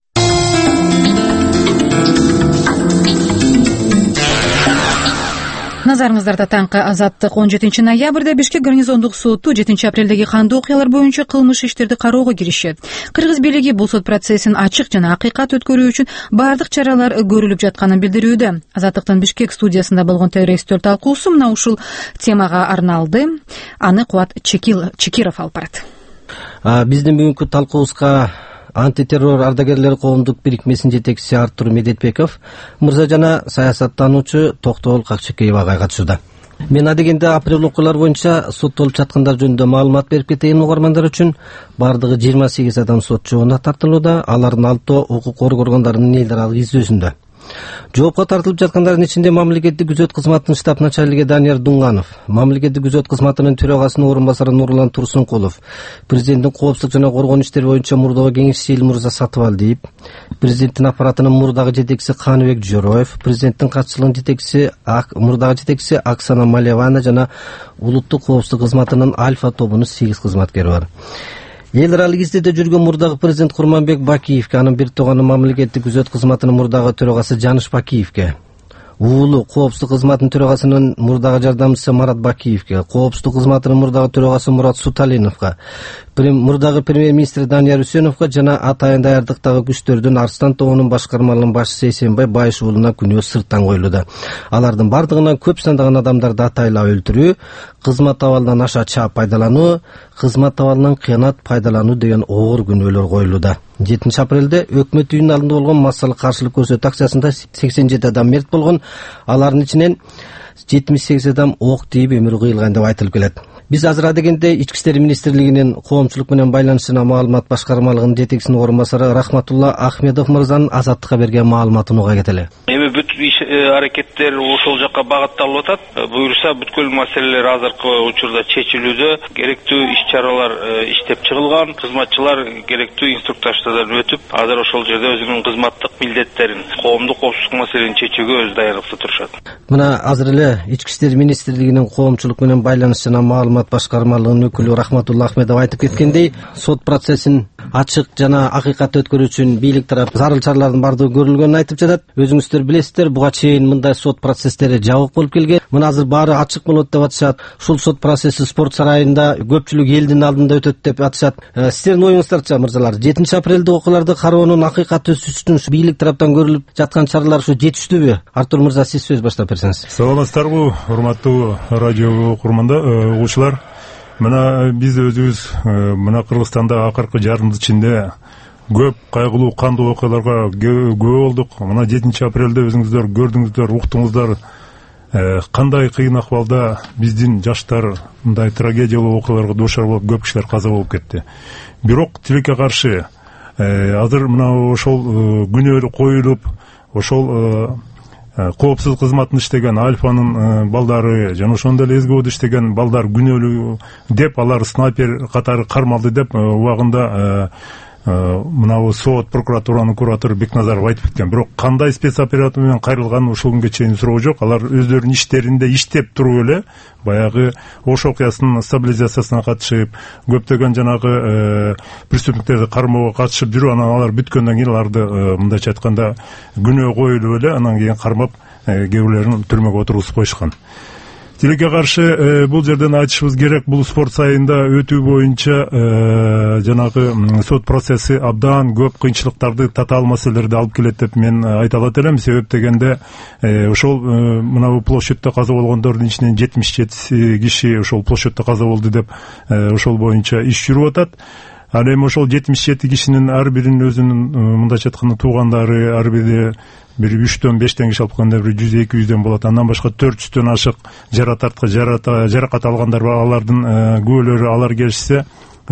Назарыңыздарда таңкы Азаттык 17 ноябрда Бишкек гарнизондук соту 7 апрелдеги кандуу окуялар боюнча кылмыш иштерди кароого киришет. Кыргыз бийлиги бул сот процессин ачык жана акыйкат өткөрүү үчүн бардык чаралар көрүлүп жатканын билдирүүдө. Азаттыктын Бишкек студиясында болгон террористтер талкуусу мына ушул темага арналды. Аны Кубат Чекиров алып барат. Биздин бүгүнкү талкуубузга антитеррор ардагерлери коомдук бирикмесинин жетекчиси Артур Медетбеков мырза жана саясаттануучу Токтогул Какчекеев агай катышууда. Мен адегенде апрель окуялар боюнча соттолуп жаткандар жөнүндө маалымат берип кетейин угармандар үчүн. Бардыгы 28 адам сот жообуна тартылууда, алардын 6 укук коргогондорунун эл аралык издөөсүндө. Жоопко тартылып жаткандардын ичинде мамлекеттик күзөт кызматынын штаб начальниги Данияр Дунганов, мамлекеттик күзөт кызматынын төрагасынын орун басары Нурлан Турсункулов, президенттин коопсуздук жана коргоо иштери боюнча мурдагы кеңешчиси Элмурза Сатыбалдиев, президенттин аппаратынын мурдагы жетекчиси Каныбек Жороев, президенттин катчылыгынын жетекчиси мурдагы жетекчиси Оксана Малевана жана улуттук коопсуздук кызматынын Альфа тобунун 8 кызматкери бар. Эл аралык издөөдө жүргөн мурдагы президент Курманбек Бакиевке, анын бир тууганы мамлекеттик күзөт кызматынын мурдагы төрагасы Жаныш Бакиевке, уулу коопсуздук кызматынын төрагасынын мурдагы жардамчысы Марат Бакиевке, коопсуздук кызматынын мурдагы төрагасы Мурат Суталиновго, мурдагы премьер-министр Данияр Үсеновго жана атайын даярдыктагы күчтөрдүн Арстан тобунун башкармалыгынын башчысы Эсенбай Байыш уулуна күнөө сырттан коюлууда. Алардын бардыгынан көп сандаган адамдарды атайлап өлтүрүү, кызмат абалынан аша чаап пайдалануу, кызмат абалынан кыянат пайдалануу деген оор күнөөлөр коюлууда. 7 апрелде өкмөт үйүнүн алдында болгон массалык каршылык көрсөтүү акциясында 87 адам мерт болгон, алардын ичинен 78 адам ок тийип өмүрү кыйылган деп айтылып келет. Биз азыр адегенде Ички иштер министрлигинин коомчулук менен байланышына маалымат башкармалыгынын жетекчисинин орун басары Рахматулла Ахмедов мырзанын Азаттыкка берген маалыматын уга кетели. Эми бүт аракеттер ошол жакка багытталып атат. Буюрса бүткүл маселелер азыркы учурда чечилүүдө, керектүү иш-чаралар иштеп чыгылган, кызматчылар керектүү инструктаждардан өтүп, азыр ошол жерде өзүнүн кызматтык милдеттерин, коомдук коопсуздук маселелерин чечүүгө өз даярдыкта турушат. Мына азыр эле Ички иштер министрлигинин коомчулук менен байланышына маалымат башкармалыгынын өкүлү Рахматулла Ахмедов айтып кеткендей, сот процессин ачык жана акыйкат өткөрүү үчүн бийлик тарап зарыл чаралардын бардыгы көрүлгөнүн айтып жатат. Өзүңүздөр билесиздер, буга чейин мындай сот процесстери жабык болуп келген. Мына азыр баары ачык болот деп атышат. Ушул сот процесси спорт сарайында көпчүлүк элдин алдында өтөт деп атышат. Сиздердин оюңуздарча мырзалар, 7 апрелде окуяларды кароонун акыйкат өсүшүнүн бийлик тараптан көрүлүп жаткан чаралар ушу жетиштүүбү? Артур мырза, сиз сөз баштап берсеңиз. Саламатсыздарбы, урматтуу радио угуучулар. Мына биз өзүбүз мына Кыргызстанда акыркы жарым жыл ичинде көп кайгылуу кандуу окуяларга күбө болдук. Мына 7 апрелде өзүңүздөр көрдүңүздөр, уктуңуздар кандай кыйын акыбалда биздин жаштар мындай трагедиялуу окуяларга дуушар болуп, көп кишилер каза болуп кетти. Бирок тилекке каршы азыр мына ошол күнөөлөр коюлуп, ошол коопсуздук кызматын иштеген Альфанын балдары жана ошондой эле СГОдо иштеген балдар күнөөлүү деп, алар снайпер катары кармалды деп убагында мынау сот прокуратуранын куратору Бекназаров айтып кеткен. Бирок кандай спецоперация менен кайрылганын ушул күнгө чейин суроо жок. Алар өздөрүнүн иштеринде иштеп туруп эле баягы Ош окуясынын стабилизациясына катышып, көптөгөн жанагы преступниктерди кармоого катышып жүрүп, анан алар бүткөндөн кийин аларды мындайча айтканда күнөө коюлуп эле, анан кийин кармап кээ бирлерин түрмөгө отургузуп коюшкан. Тилекке каршы бул жерден айтышыбыз керек, бул спорт сайында өтүү боюнча жанагы сот процесси абдан көп кыйынчылыктарды, татаал маселелерди алып келет деп мен айта алат элем. Себеп дегенде ошол мынабу площадьта каза болгондордун ичинен 77 киши ошол площадьта каза болду деп ошол боюнча иш жүрүп атат. Ал эми ошол 77 кишинин ар биринин өзүнүн мындайча айтканда туугандары, ар бири бир 3-төн 5тен киши алып калганда бир 100-200ден болот. Андан башка 400төн ашык жаракат алгандар бар. Алардын күбөлөрү алар келишсе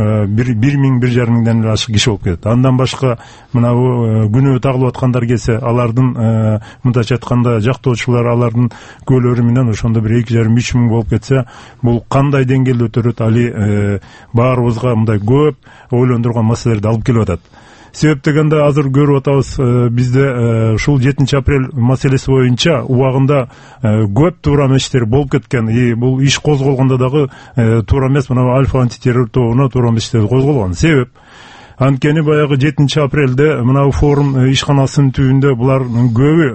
1000-1500 миңден ашык киши болуп кетет. Андан башка мынабу күнөө тагылып аткандар келсе, алардын мындайча айтканда жактоочулар алардын күбөлөрү менен ошондо бир 2,5-3 миң болуп кетсе, бул кандай деңгээлде өтөрөт? Али баарыбызга мындай көп ойлондурган маселелерди алып келип атат. Себеп дегенде азыр көрүп атабыз, бизде ушул 7 апрель маселеси боюнча убагында көп туура иштер болуп кеткен. Бул иш козголгондо дагы туура эмес, мына Альфа антитеррор тобуна туура иштер козголгон. Себеп анткени баягы 7 апрелде мына форум ишканасынын түбүндө булардын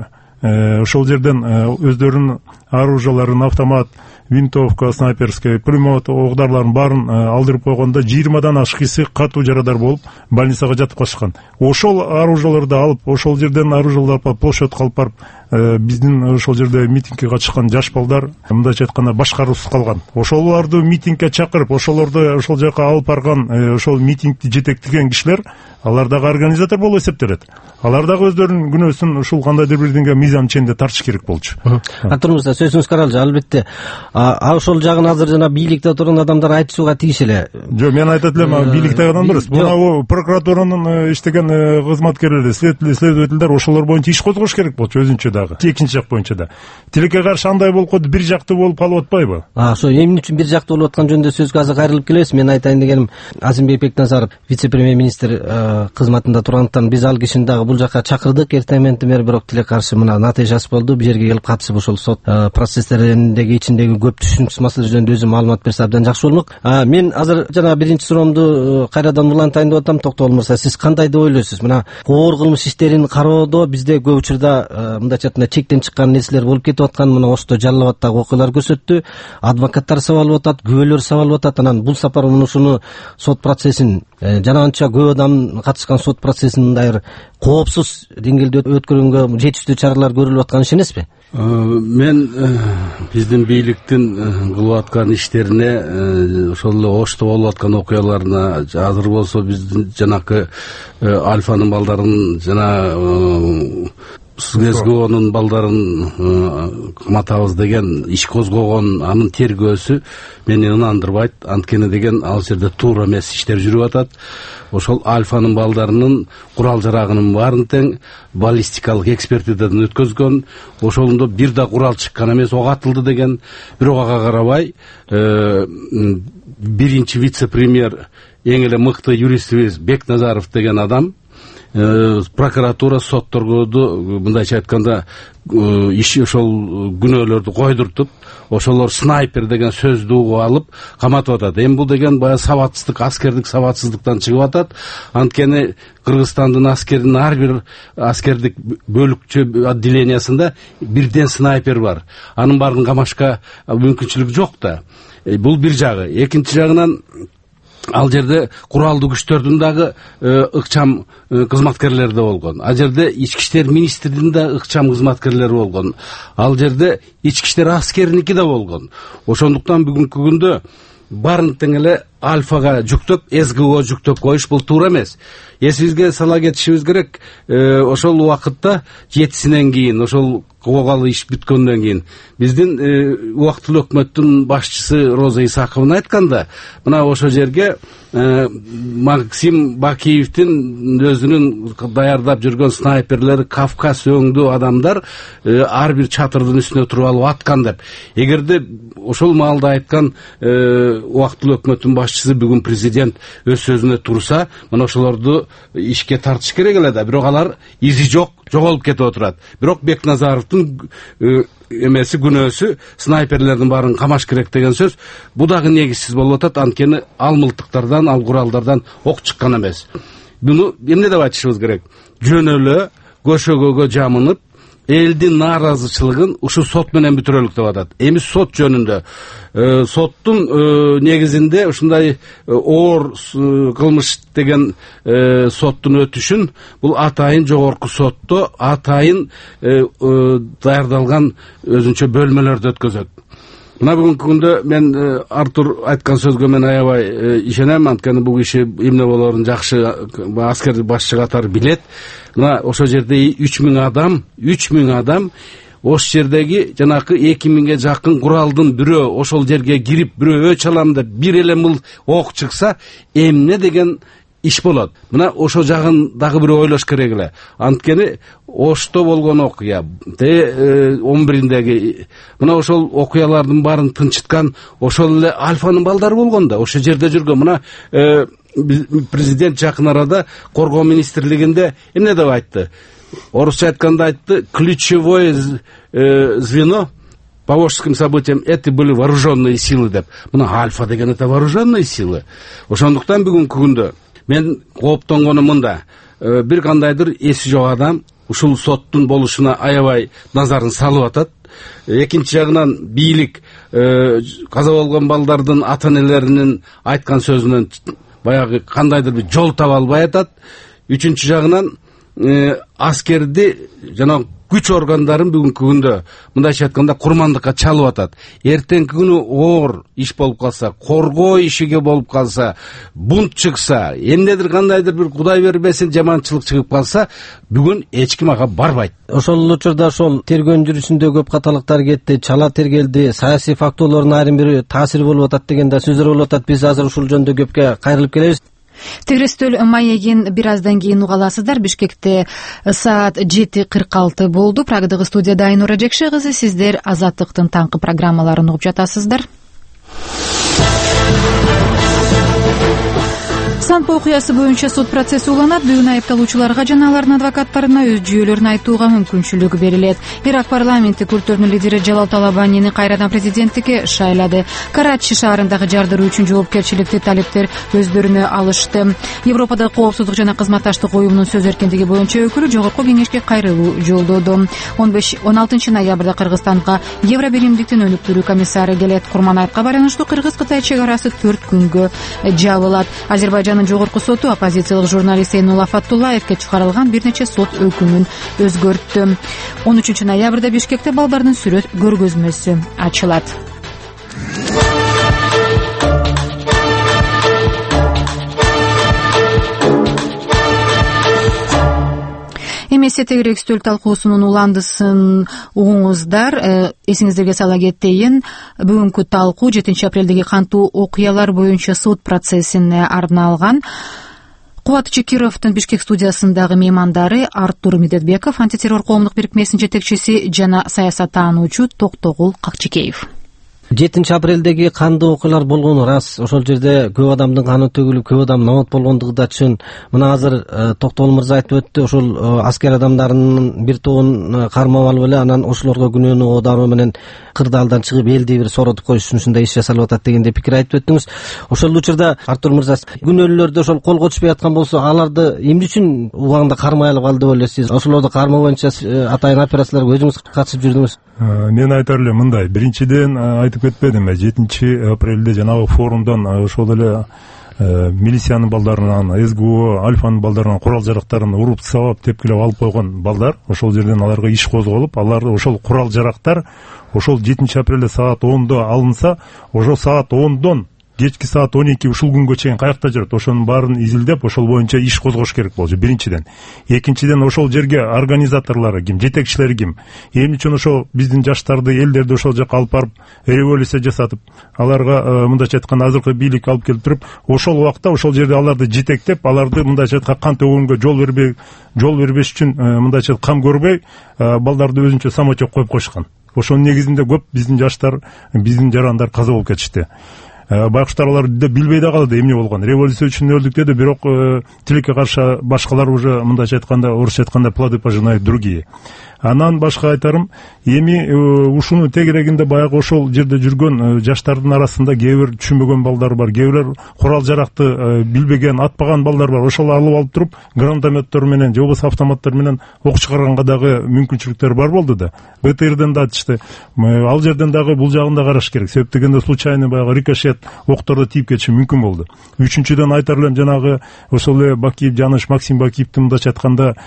көбү ошол жерден өздөрүнүн оружияларын, автомат, винтовка, снайперский, пулемет, оғдарларын барын алдырып койгондо 20дан ашкысы катуу жарадар болуп больницага жатып калышкан. Ошол оружияларды алып, ошол жерден оружияларды алып площадька алып барып, биздин ошол жерде митингге катышкан жаш балдар мындайча айтканда башкаруусуз калган. Ошолорду митингге чакырып, ошолорду ошол жака алып барган, ошол митингди жетектеген кишилер алар дагы организатор болуп эсептелет. Алар дагы өздөрүнүн күнөөсүн ушул кандайдыр бир деңгээлде мыйзам ченинде тартыш керек болчу. Атурмузда сөзүңүз каралжы, албетте. Ошол жагын азыр жана бийликте отурган адамдар айтышууга тийиш эле. Жок, мен айтат элем, бийликтеги адамдар эмес. Мына прокуратуранын иштеген кызматкерлери, следовательдер ошолор боюнча иш козгош керек болчу өзүнчө дагы. Экинчи жак боюнча да. Тилекке каршы андай болуп калды, бир жактуу болуп калып атпайбы? Ошо эмне үчүн бир жактуу болуп аткан жөнүндө сөзгө азыр кайрылып келебиз. Мен айтайын дегеним, Азимбек Бекназаров вице-премьер-министр кызматында тургандыктан биз ал кишини дагы бул жака чакырдык эртең менен, бирок тилекке каршы мына натыйжасы болду. Бул жерге келип катышып ошол сот процесстериндеги ичиндеги көп түшүнүксүз маселе жөнүндө өзү маалымат берсе абдан жакшы болмок. Мен азыр жана биринчи суроомду кайрадан улантайын деп атам. Токтогул мырза, сиз кандай деп ойлойсуз? Мына оор кылмыш иштерин кароодо бизде көп учурда мындайча айтканда чектен чыккан нерселер болуп кетип аткан. Мына Ошто, Жалал Абадтагы окуялар көрсөттү. Адвокаттар сабалып атат, күбөлөр сабалып атат. Анан бул сапар ушуну сот процессин жана анча көп адам катышкан сот процессин мындай бир коопсуз деңгээлде өткөргөнгө жетиштүү чаралар көрүлүп аткан иш эмеспи? Мен биздин бийликтин кылып аткан иштерине, ошол эле Ошто болуп аткан окуяларына, азыр болсо биздин жанакы Альфанын балдарын жана СГСГОнун балдарын каматабыз деген иш козгогон анын тергөөсү мени ынандырбайт. Анткени деген ал жерде туура эмес иштер жүрүп атат. Ошол Альфанын балдарынын курал жарагынын баарын тең баллистикалык экспертизадан өткөзгөн. Ошолунда бир да курал чыккан эмес, ок атылды деген. Бирок ага карабай биринчи вице-премьер, эң эле мыкты юристибиз Бекназаров деген адам прокуратура сотторгоду мындайча айтканда иши ошол күнөөлөрдү койдуртуп, ошолор снайпер деген сөздү угуп алып каматып атат. Эми бул деген баягы сабатсыздык, аскердик сабатсыздыктан чыгып атат. Анткени Кыргызстандын аскеринин ар бир аскердик бөлүкчө отделениясында бирден снайпер бар. Анын баарын камашка мүмкүнчүлүк жок да. Бул бир жагы. Экинчи жагынан ал жерде куралдуу күчтөрдүн дагы ыкчам кызматкерлери да болгон. Ал жерде ички иштер министринин да ыкчам кызматкерлери болгон. Ал жерде ички иштер аскериники да болгон. Ошондуктан бүгүнкү күндө баарын тең эле Альфага жүктөп, СГО жүктөп коюш бул туура эмес. Эсибизге сала кетишибиз керек, ошол убакытта 7-синен кийин, ошол когалы иш бүткөндөн кийин биздин убактылуу өкмөттүн башчысы Роза Исаковна айтканда, мына ошол жерге Максим Бакиевдин өзүнүн даярдап жүргөн снайперлери Кавказ өңдүү адамдар ар бир чатырдын үстүнө туруп алып аткан деп. Эгерде ошол маалда айткан убактылуу өкмөттүн башчысы бүгүн президент өз сөзүнө турса, мына ошолорду ишке тартыш керек эле да. Бирок алар изи жок, жоголуп кетип отурат. Бирок Бекназаровдун эмеси күнөөсү снайперлердин баарын камаш керек деген сөз бул дагы негизсиз болуп атат. Анткени ал мылтыктардан, ал куралдардан ок чыккан эмес. Буну эмне деп айтышыбыз керек? Жөн эле көшөгөгө жамынып, элдин нааразычылыгын ушу сот менен бүтүрөлүк деп атат. Эми сот жөнүндө соттун негизинде ушундай оор кылмыш деген соттун өтүшүн бул атайын жогорку сотто атайын даярдалган өзүнчө бөлмөлөрдө өткөзөт. Мына бүгүнкү күндө мен Артур айткан сөзгө мен аябай ишенем, анткени бул киши эмне болоорун жакшы аскер башчы катары билет. Мына ошол жерде 3000 адам ошол жердеги жанакы 2000ге жакын куралдын бирөө ошол жерге кирип бирөө өч алам деп бир эле ок чыкса эмне деген иш болот. Мына ошол жагын дагы бирөө ойлош керек эле. Анткени Ошто болгон окуя, 11-индеги мына ошол окуялардын баарын тынчыткан ошол эле Альфанын балдары болгон да, ошол жерде жүргөн. Мына президент жакын арада коргоо министрлигинде эмне деп айтты? Орусча айтканда айтты, ключевое звено по волжским событиям это были вооруженные силы деп. Мына Альфа деген это вооруженные силы. Ошондуктан бүгүнкү күндө мен кооптонгонум мында, бир кандайдыр эси жок адам ушул соттун болушуна аябай назарын салып атат. Экинчи жагынан бийлик каза болгон балдардын ата-энелеринин айткан сөзүнөн баягы кандайдыр бир жол таба албай атат. Үчүнчү жагынан аскерди жана күч органдарын бүгүнкү күндө мындайча айтканда курмандыкка чалып атат. Эртеңки күнү оор иш болуп калса, коргоо ишиге болуп калса, бунт чыкса, эмнедир кандайдыр бир Кудай бербесин жаманчылык чыгып калса, бүгүн эч ким ага барбайт. Ошол учурда ошол тергөөнүн жүрүшүндө көп каталыктар кетти, чала тергелди, саясий факторлордун айрым бир таасири болуп атат деген да сөздөр болуп атат. Биз азыр ушул жөнүндө көпкө кайрылып келебиз. Тегерестөл маегин бир аздан кийин уга аласыздар. Бишкекте саат 7:46 болду. Прагадагы студияда Айнура Жекше кызы, сиздер Азаттыктын таңкы программаларын угуп жатасыздар. Санпа окуясы боюнча сот процесси уланат. Бүгүн айыпталуучуларга жана алардын адвокаттарына өз жүйөлөрүн айтууга мүмкүнчүлүк берилет. Ирак парламенти күрттөрүнүн лидери Жалал Талабанини кайрадан президенттикке шайлады. Карачи шаарындагы жардыруу үчүн жоопкерчиликти талиптер өздөрүнө алышты. Европадагы коопсуздук жана кызматташтык уюмунун сөз эркиндиги боюнча өкүлү жогорку кеңешке кайрылуу жолдоду. 16 ноябрда Кыргызстанга Евробиримдиктин өнүктүрүү комиссары келет. Курманайытка байланыштуу Кыргыз-Кытай чек арасы 4 күнгө жабылат. Азербайжандын жогорку соту оппозициялык журналист Эйнулла Фаттуллаевке чыгарылган бир нече сот өкүмүн өзгөрттү. 13 ноябрда Бишкекте балдардын сүрөт көргөзмөсү ачылат. Эмесе тегерек стөл талкуусунун уландысын угуңуздар. Эсиңиздерге сала кетейин, бүгүнкү талкуу 7 апрелдеги кантуу окуялар боюнча сот процессине арналган. Кубат Чекировдун Бишкек студиясындагы меймандары Артур Медетбеков, антитеррор коомдук бирикмесинин жетекчиси жана саясаттануучу Токтогул Какчикеев. 7 апрелдеги кандуу окуялар болгону рас. Ошол жерде көп адамдын каны төгүлүп, көп адам намат болгондугу да чын. Мына азыр Токтогул мырза айтып өттү, ошол аскер адамдарынын бир тобун кармап алып эле анан ошолорго күнөөнү оодаруу менен кырдаалдан чыгып элди бир соротуп коюш үчүн ушундай иш жасалып атат дегенде пикир айтып өттүңүз. Ошол учурда Артур мырза, күнөөлүүлөрдү ошол колго түшпөй аткан болсо, аларды эмне үчүн убагында кармай алып калды беле? Сиз ошолорду кармоо боюнча атайын операцияларга өзүңүз катышып жүрдүңүз. Мен айтар элем мындай, биринчиден айтып кетпедим, 7 апрелде жанагы форумдан ошол эле милициянын балдарынан, СГО, Альфанын балдарынан курал жарактарын уруп сабап тепкилеп алып койгон балдар, ошол жерден аларга иш козголуп, алар ошол курал жарактар ошол 7 апрелде саат 10-до алынса, ошол саат 10-дон кечки саат 12 ушул күнгө чейин каякта жүрөт, ошонун баарын изилдеп, ошол боюнча иш козгош керек болчу биринчиден. Экинчиден, ошол жерге организаторлору ким, жетекчилери ким, эмне үчүн ошол биздин жаштарды, элдерди ошол жака алып барып революция жасатып, аларга мындайча айтканда азыркы бийлик алып келип туруп, ошол убакта ошол жерде аларды жетектеп, аларды мындайча айтканда кан төгүнгө жол бербеш үчүн мындайча кам көрбөй, балдарды өзүнчө самочок коюп койушкан. Ошонун негизинде көп биздин жаштар, биздин жарандар каза болуп кетишти. Байкуштар алар билбей да калды эмне болгон. Революция үчүн өлдүк деди, бирок тилекке каршы башкалар уже мындайча айтканда, орусча айтканда, плоды пожинают другие. Анан башка айтарым, эми ушунун тегерегинде баягы ошол жерде жүргөн жаштардын арасында кээ бир түшүнбөгөн балдар бар, кээ бир курал жаракты билбеген, атпаган балдар бар. Ошол алып туруп гранатометтор менен же болбосо автоматтар менен ок чыгарганга дагы мүмкүнчүлүктөр бар болду да. БТРден да атышты. Ал жерден дагы бул жагын да караш керек. Себеп дегенде случайно баягы рикошет октордо тийип кетиши мүмкүн болду. Үчүнчүдөн айтар элем, жанагы ошол Бакиев Жаныш, Максим Бакиевдин мындайча айтканда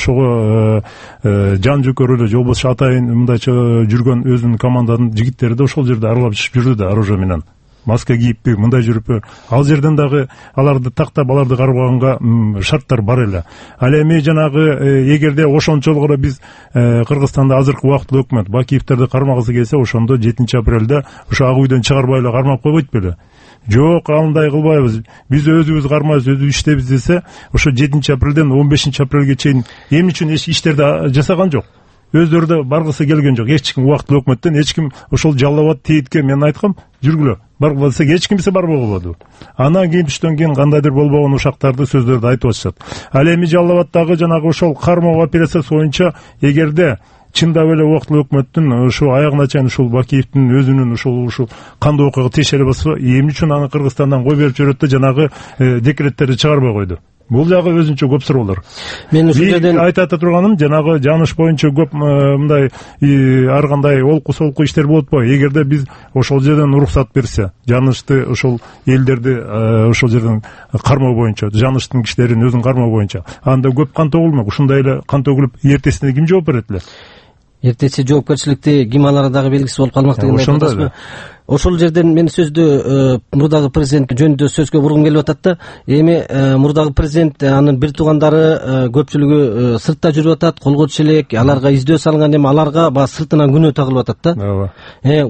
ошого жан жөкөрүлө же болбосо атайын мындайча жүргөн өзүнүн командадын жигиттери да ошол жерде аралап жүрдү да, оружие менен. Маска кийиппи, мындай жүрүппү. Ал жерден дагы аларды тактап, аларды карабаганга шарттар бар эле. Ал эми жанагы эгерде ошончолук биз Кыргызстанда азыркы убактылуу өкмөт Бакиевтерди кармагысы келсе, ошондо 7-апрелде ошо ак үйдөн чыгарбай эле кармап койбойт беле? Жок, андай кылбайбыз. Биз өзүбүз кармайбыз, өзүбүз иштейбиз десе, ошо 7-апрелден 15-апрелге чейин эмне үчүн иштерди жасаган жок. Өздөрү да баргысы келген жок. Эч ким убактылуу өкмөттөн, эч ким ошол жаллабат тейитке мен айткам, жүргүлө. Баргыла десек, эч кимсе барбай болбоду. Анан кийин түштөн кийин кандайдыр болбогон ушактарды сөздөрдү айтып атышат. Ал эми жаллабаттагы жанагы ошол кармоо операциясы боюнча эгерде чындап эле убактылуу өкмөттүн ошо аягына чейин ушул Бакиевдин өзүнүн ушул кандуу окуяга тиешелүү болсо, эмне үчүн аны Кыргызстандан кой берип жүрөт да жанагы декреттерди чыгарбай койду? Бул жагы өзүнчө көп суроолор. Мен ушул жерден айта турганым, жанагы Жаныш боюнча көп мындай ар кандай олку-солку иштер болот го. Эгерде биз ошол жерден уруксат берсе, Жанышты ошол элдерди ошол жерден кармоо боюнча, Жаныштын кишилерин өзүн кармоо боюнча, анда көп кан төгүлмөк. Ушундай эле кан төгүлүп, эртесине ким жооп берет эле? Эртеси жоопкерчиликти ким алары дагы белгисиз болуп калмак деген айтасызбы? Ошол жерден мен сөздү мурдагы президент жөнүндө сөзгө бургум келип атат да. Эми мурдагы президент анын бир туугандары көпчүлүгү сыртта жүрүп атат, колгоч элек, аларга издөө салынган, эми аларга баягы сыртынан күнөө тагылып атат да. Ооба.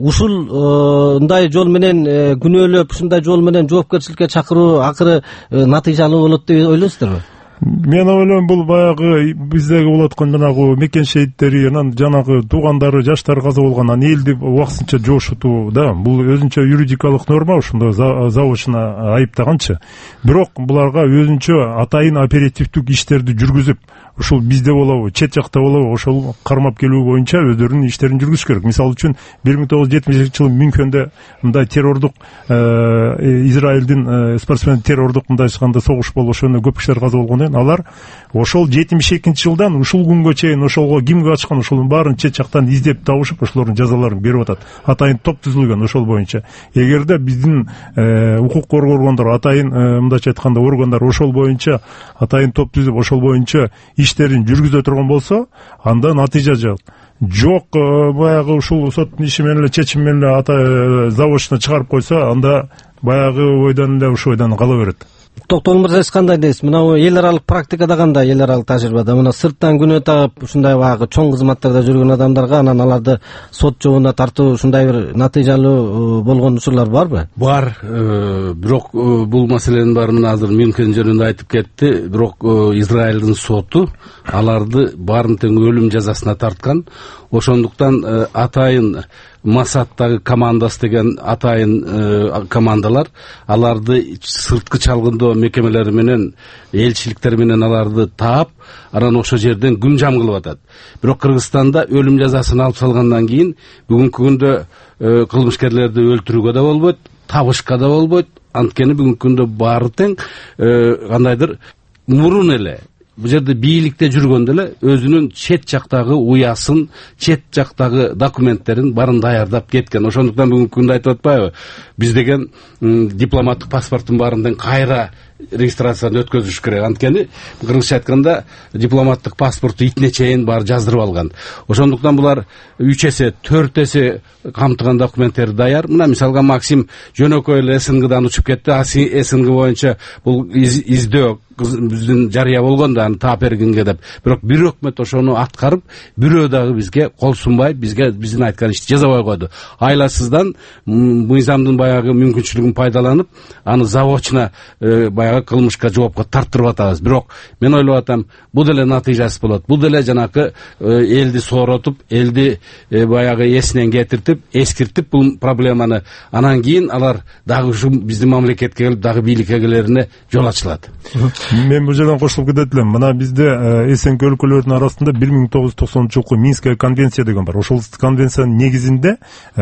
Ушундай жол менен күнөөлөп, ушундай жол менен жоопкерчиликке чакыруу акыры натыйжалуу болот деп ойлойсуздарбы? Мен ойлойм, бул баягы биздеги болуп аткан жанагы мекен шейиттери, анан жанагы туугандары, жаштар каза болгон, анан элди убактысынча жоошутуу да, бул өзүнчө юридикалык норма, ошондо заочно айыптаганчы. Бирок буларга өзүнчө атайын оперативдик иштерди жүргүзүп, ушул бизде болобу, чет жакта болобу, ошол кармап келүү боюнча өздөрүнүн иштерин жүргүзүш керек. Мисалы үчүн 1970-жылы Мюнхенде мындай террордук Израилдин спортсмен террордук мындай айтканда согуш болуп, ошондо көп кишилер каза болгон экен. Алар ошол 72-жылдан ушул күнгө чейин ошолго кимге ачкан, ошонун баарын чет жактан издеп табышып, ошолордун жазаларын берип атат. Атайын топ түзүлгөн ошол боюнча. Эгерде биздин укук коргоо органдары, атайын мындайча айтканда органдар ошол боюнча атайын топ түзүп, ошол боюнча иштерин жүргүзө турган болсо, анда натыйжа жок, баягы ушул соттун иши менен эле, чечим менен эле заочно чыгарып койсо, анда баягы ойдан эле ушул ойдан кала берет. Токтогул мырза, сиз кандай дейсиз? Мына эл аралык практикада кандай, эл аралык тажрыйбада мына сырттан күнөө тагып ушундай баягы чоң кызматтарда жүргөн адамдарга анан аларды сот жобуна тартуу, ушундай бир натыйжалуу болгон учурлар барбы? Бар, бирок бул маселенин баарын азыр Мюнхен жөнүндө айтып кетти. Бирок Израилдин соту аларды баарын тең өлүм жазасына тарткан. Ошондуктан атайын Масаттагы командасы деген атайын командалар аларды сырткы чалгындоо мекемелери менен, элчиликтер менен аларды таап, анан ошол жерден күнжам кылып атат. Бирок Кыргызстанда өлүм жазасын алып салгандан кийин бүгүнкү күндө кылмышкерлерди өлтүрүүгө да болбойт, табышка да болбойт. Анткени бүгүнкү күндө баары тең кандайдыр мурун эле бул жерде бийликте жүргөндө эле өзүнүн чет жактагы уясын, чет жактагы документтерин барын даярдап кеткен. Ошондуктан бүгүнкү күндө айтып атпайбы, биз деген дипломаттык паспорттун баарынан кайра регистрацияны өткөзүш керек. Анткени кыргызча айтканда дипломаттык паспорту итине чейин баары жаздырып алган. Ошондуктан булар 3 эсе 4 эсе камтыган документтери даяр. Мына мисалга Максим жөнөкөй эле СНГдан учуп кетти. СНГ боюнча бул издөө биздин жарыя болгондо аны таап бергенге деп. Бирок бир өкмөт ошону аткарып, бирөө дагы бизге кол сунбай, биздин айткан ишти жасабай койду. Айласыздан мыйзамдын баягы мүмкүнчүлүгүн пайдаланып, аны завочно баягы кылмышка жоопко тарттырып атабыз. Бирок мен ойлоп атам, бул деле натыйжасы болот. Бул деле жанакы элди сооротуп, элди баягы эсинен кетиртип, эскиртип бул проблеманы анан кийин алар дагы ушу биздин мамлекетке келип, дагы бийликке келерине жол ачылат. Мен бул жерден кошулуп кетет элем. Мына бизде СНГ өлкөлөрүнүн арасында 1990-жылкы Минская конвенция деген бар. Ошол конвенциянын негизинде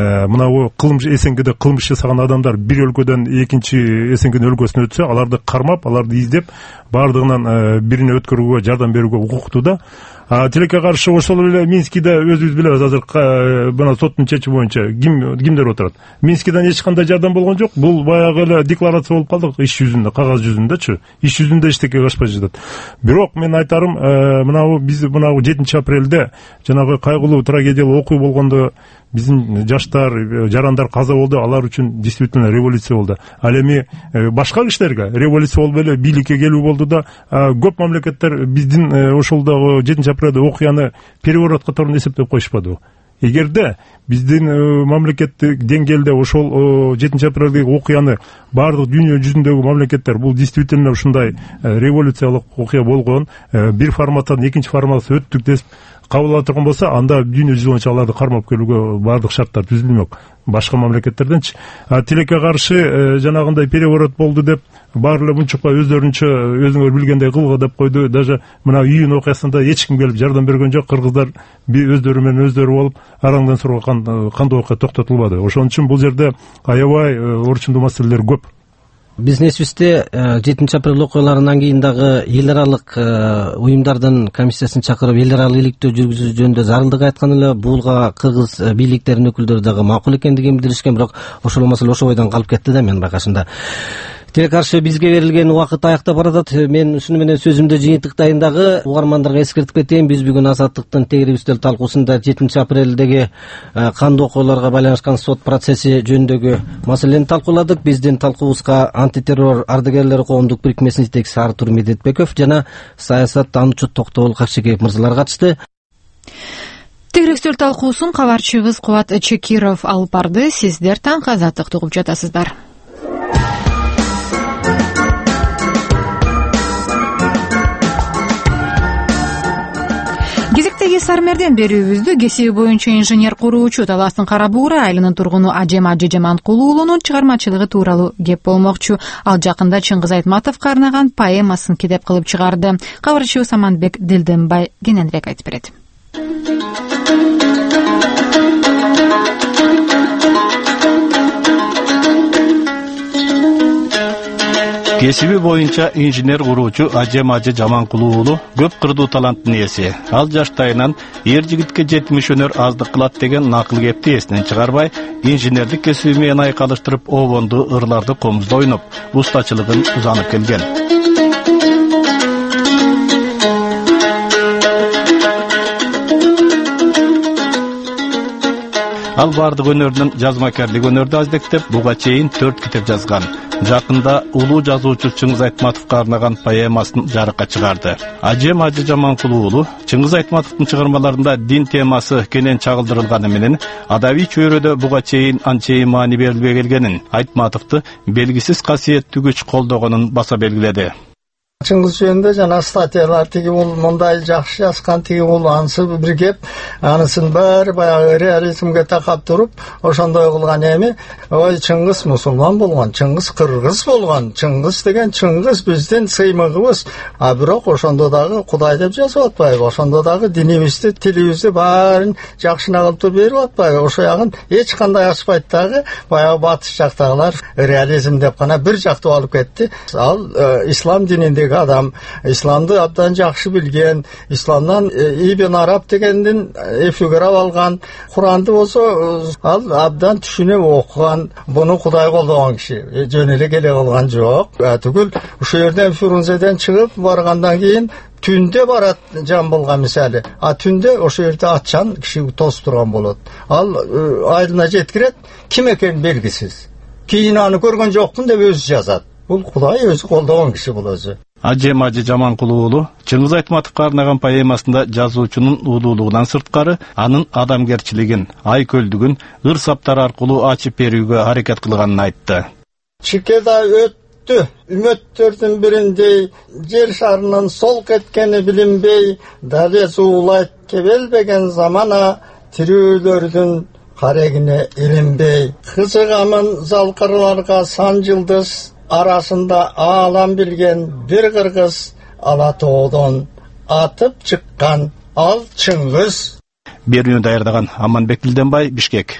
мына кылмыш СНГде кылмыш жасаган адамдар бир өлкөдөн экинчи СНГнын өлкөсүнө өтсө, аларды кармап, аларды издеп, баардыгынан бирине өткөрүүгө жардам берүүгө укуктуу да. Тилекке каршы ошол эле Минскиде өзүбүз билебиз, азыр мына соттун чечими боюнча кимдер отурат. Минскиден эч кандай жардам болгон жок. Бул баягы эле декларация болуп калды, иш жүзүндө, кагаз жүзүндөчү. Иш жүзүндө эчтеке кылышпай жатат. Бирок мен айтарым, мына биз 7 апрелде жанагы кайгылуу трагедиялык окуу болгондо биздин жаштар, жарандар каза болду, алар үчүн действительно революция болду. Ал эми башка кишилерге революция болуп эле бийликке келүү болду да, көп мамлекеттер биздин ошолдогу 7 апрелде окуяны переворот катарында эсептеп коюшпады. Эгерде биздин мамлекеттик деңгээлде ошол 7 апрелдеги окуяны баардык дүйнө жүзүндөгү мамлекеттер бул действительно ушундай революциялык окуя болгон, бир форматтан экинчи форматка өттүк деп кабыл ала турган болсо, анда дүйнө жүзү боюнча аларды кармап келүүгө баардык шарттар түзүлмөк башка мамлекеттерденчи. Тилекке каршы жанагындай переворот болду деп баары эле мунчукпай өздөрүнчө өзүңөр билгендей кылга деп койду. Даже мына үйүн окуясында эч ким келип жардам берген жок. Кыргыздар өздөрү менен өздөрү болуп, араңдан сураган кандуу окуя токтотулбады. Ошон үчүн бул жерде аябай орчундуу маселелер көп. Биздин эсибизде 7 апрель окуяларынан кийин дагы эл аралык уюмдардын комиссиясын чакырып, эл аралык иликтөө жүргүзүү жөнүндө зарылдык айткан эле. Булга кыргыз бийликтеринин өкүлдөрү дагы макул экендигин билдиришкен, бирок ошол маселе ошо бойдон калып кетти да менин байкашымда. Тилекке каршы бизге берилген убакыт аяктап баратат. Мен ушуну менен сөзүмдү жыйынтыктайын дагы. Угармандарга эскертип кетейин, биз бүгүн Азаттыктын тегири үстөл талкуусунда 7 апрелдеги кандуу окуяларга байланышкан сот процесси жөнүндөгү маселени талкууладык. Биздин талкуубузга антитеррор ардагерлери коомдук бирикмесинин жетекчиси Артур Медетбеков жана саясаттануучу Токтогул Какчекеев мырзалар катышты. Тегири үстөл талкуусун кабарчыбыз Кубат Чекиров алып барды. Сиздер таңкы Азаттыкты угуп жатасыздар. Кезектеги Сармерден берүүбүздү кесиби боюнча инженер куруучу Таластын Кара Буура айылынын тургуну Ажем Ажы Жаманкулу уулунун чыгармачылыгы тууралуу кеп болмокчу. Ал жакында Чыңгыз Айтматовго арнаган поэмасын китеп кылып чыгарды. Кабарчыбыз Аманбек Дилденбай кененирээк айтып берет. Кесиби боюнча инженер куруучу Ажем Ажы Жаманкулу уулу көп кырдуу таланттын ээси. Ал жаштайынан эр жигитке жетимишөнөр аздык кылат деген накыл кепти эсинен чыгарбай, инженерлик кесиби менен айкалыштырып, обонду ырларды комузда ойноп, устачылыгын узанып келген. Ал бардык өнөрүнүн жазмакерлик өнөрдү аздектеп, буга чейин 4 китеп жазган. Жакында улуу жазуучу Чыңгыз Айтматовго арнаган поэмасын жарыкка чыгарды. Ажем Ажы Жаманкулу уулу Чыңгыз Айтматовдун чыгармаларында дин темасы кенен чагылдырылганы менен адабий чөйрөдө буга чейин анчейин маани берилбей келгенин, Айтматовду белгисиз касиеттүү күч колдогонун баса белгиледи. Чыңгыз жөнүндө жана статьялар тиги бул мындай жакшы жазган, тиги бул анысы бир кеп, анысын баары баягы реализмге такап туруп, ошондой кылган эми, ой Чыңгыз мусулман болгон, Чыңгыз кыргыз болгон, Чыңгыз деген Чыңгыз биздин сыймыгыбыз, а бирок ошондо дагы Кудай деп жазып атпайбы, ошондо дагы динибизди, тилибизди баарын жакшына кылып берип атпайбы, ошо ягын эч кандай ачпайт дагы, баягы батыш жактагылар реализм деп гана бир жактуу алып кетти. Ал ислам дининде тиги адам, исламды абдан жакшы билген, исламдан Ибн Араб дегендин фигура алган, Куранды болсо ал абдан түшүнүп окуган, буну Кудай колдогон киши, жөн эле келе калган жок. Түгүл ушул жерден Фирунзеден чыгып баргандан кийин түндө барат жамбылга мисалы, түндө ошол жерде атчан киши тосуп турган болот. Ал айылына жеткирет, ким экени белгисиз. Кийин аны көргөн жокмун деп өзү жазат. Бул Кудай өзү колдогон киши бул өзү. Ажем Ажы Жаманкул уулу Чыңгыз Айтматовго арнаган поэмасында жазуучунун улуулугунан сырткары анын адамгерчилигин, айкөлдүгүн ыр саптар аркылуу ачып берүүгө аракет кылганын айтты. Чикеда өттү үмөттөрдүн бириндей, жер шарынын сол кеткени билинбей, дали зуулайт кебелбеген замана, тирүүлөрдүн карегине илинбей. Кызыгамын залкырларга сан жылдыз, арасында аалам билген бир кыргыз, Алатоодон атып чыккан ал Чыңгыз. Берүүнү даярдаган Аманбек Билденбай, Бишкек.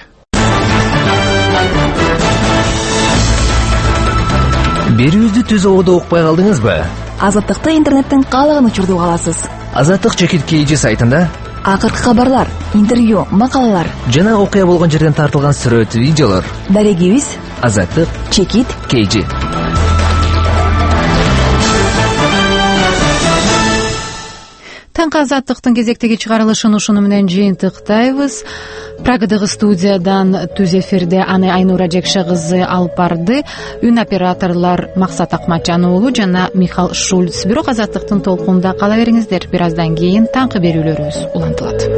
Берүүбүздү түз ободо укпай калдыңызбы? Азаттыкты интернеттен каалаган учурда уга аласыз. Азаттык Чекит KG сайтында акыркы кабарлар, интервью, макалалар жана окуя болгон жерден тартылган сүрөт, видеолор. Дарегибиз Азаттык Чекит KG. Таңкы Азаттыктын кезектеги чыгарылышын ушуну менен жыйынтыктайбыз. Прагадагы студиядан түз эфирде аны Айнура Жекше кызы алып барды. Үн операторлор Максат Акматжан уулу жана Михаил Шульц. Бирок Азаттыктын толкунунда кала бериңиздер. Бир аздан кийин таңкы берүүлөрүбүз улантылат.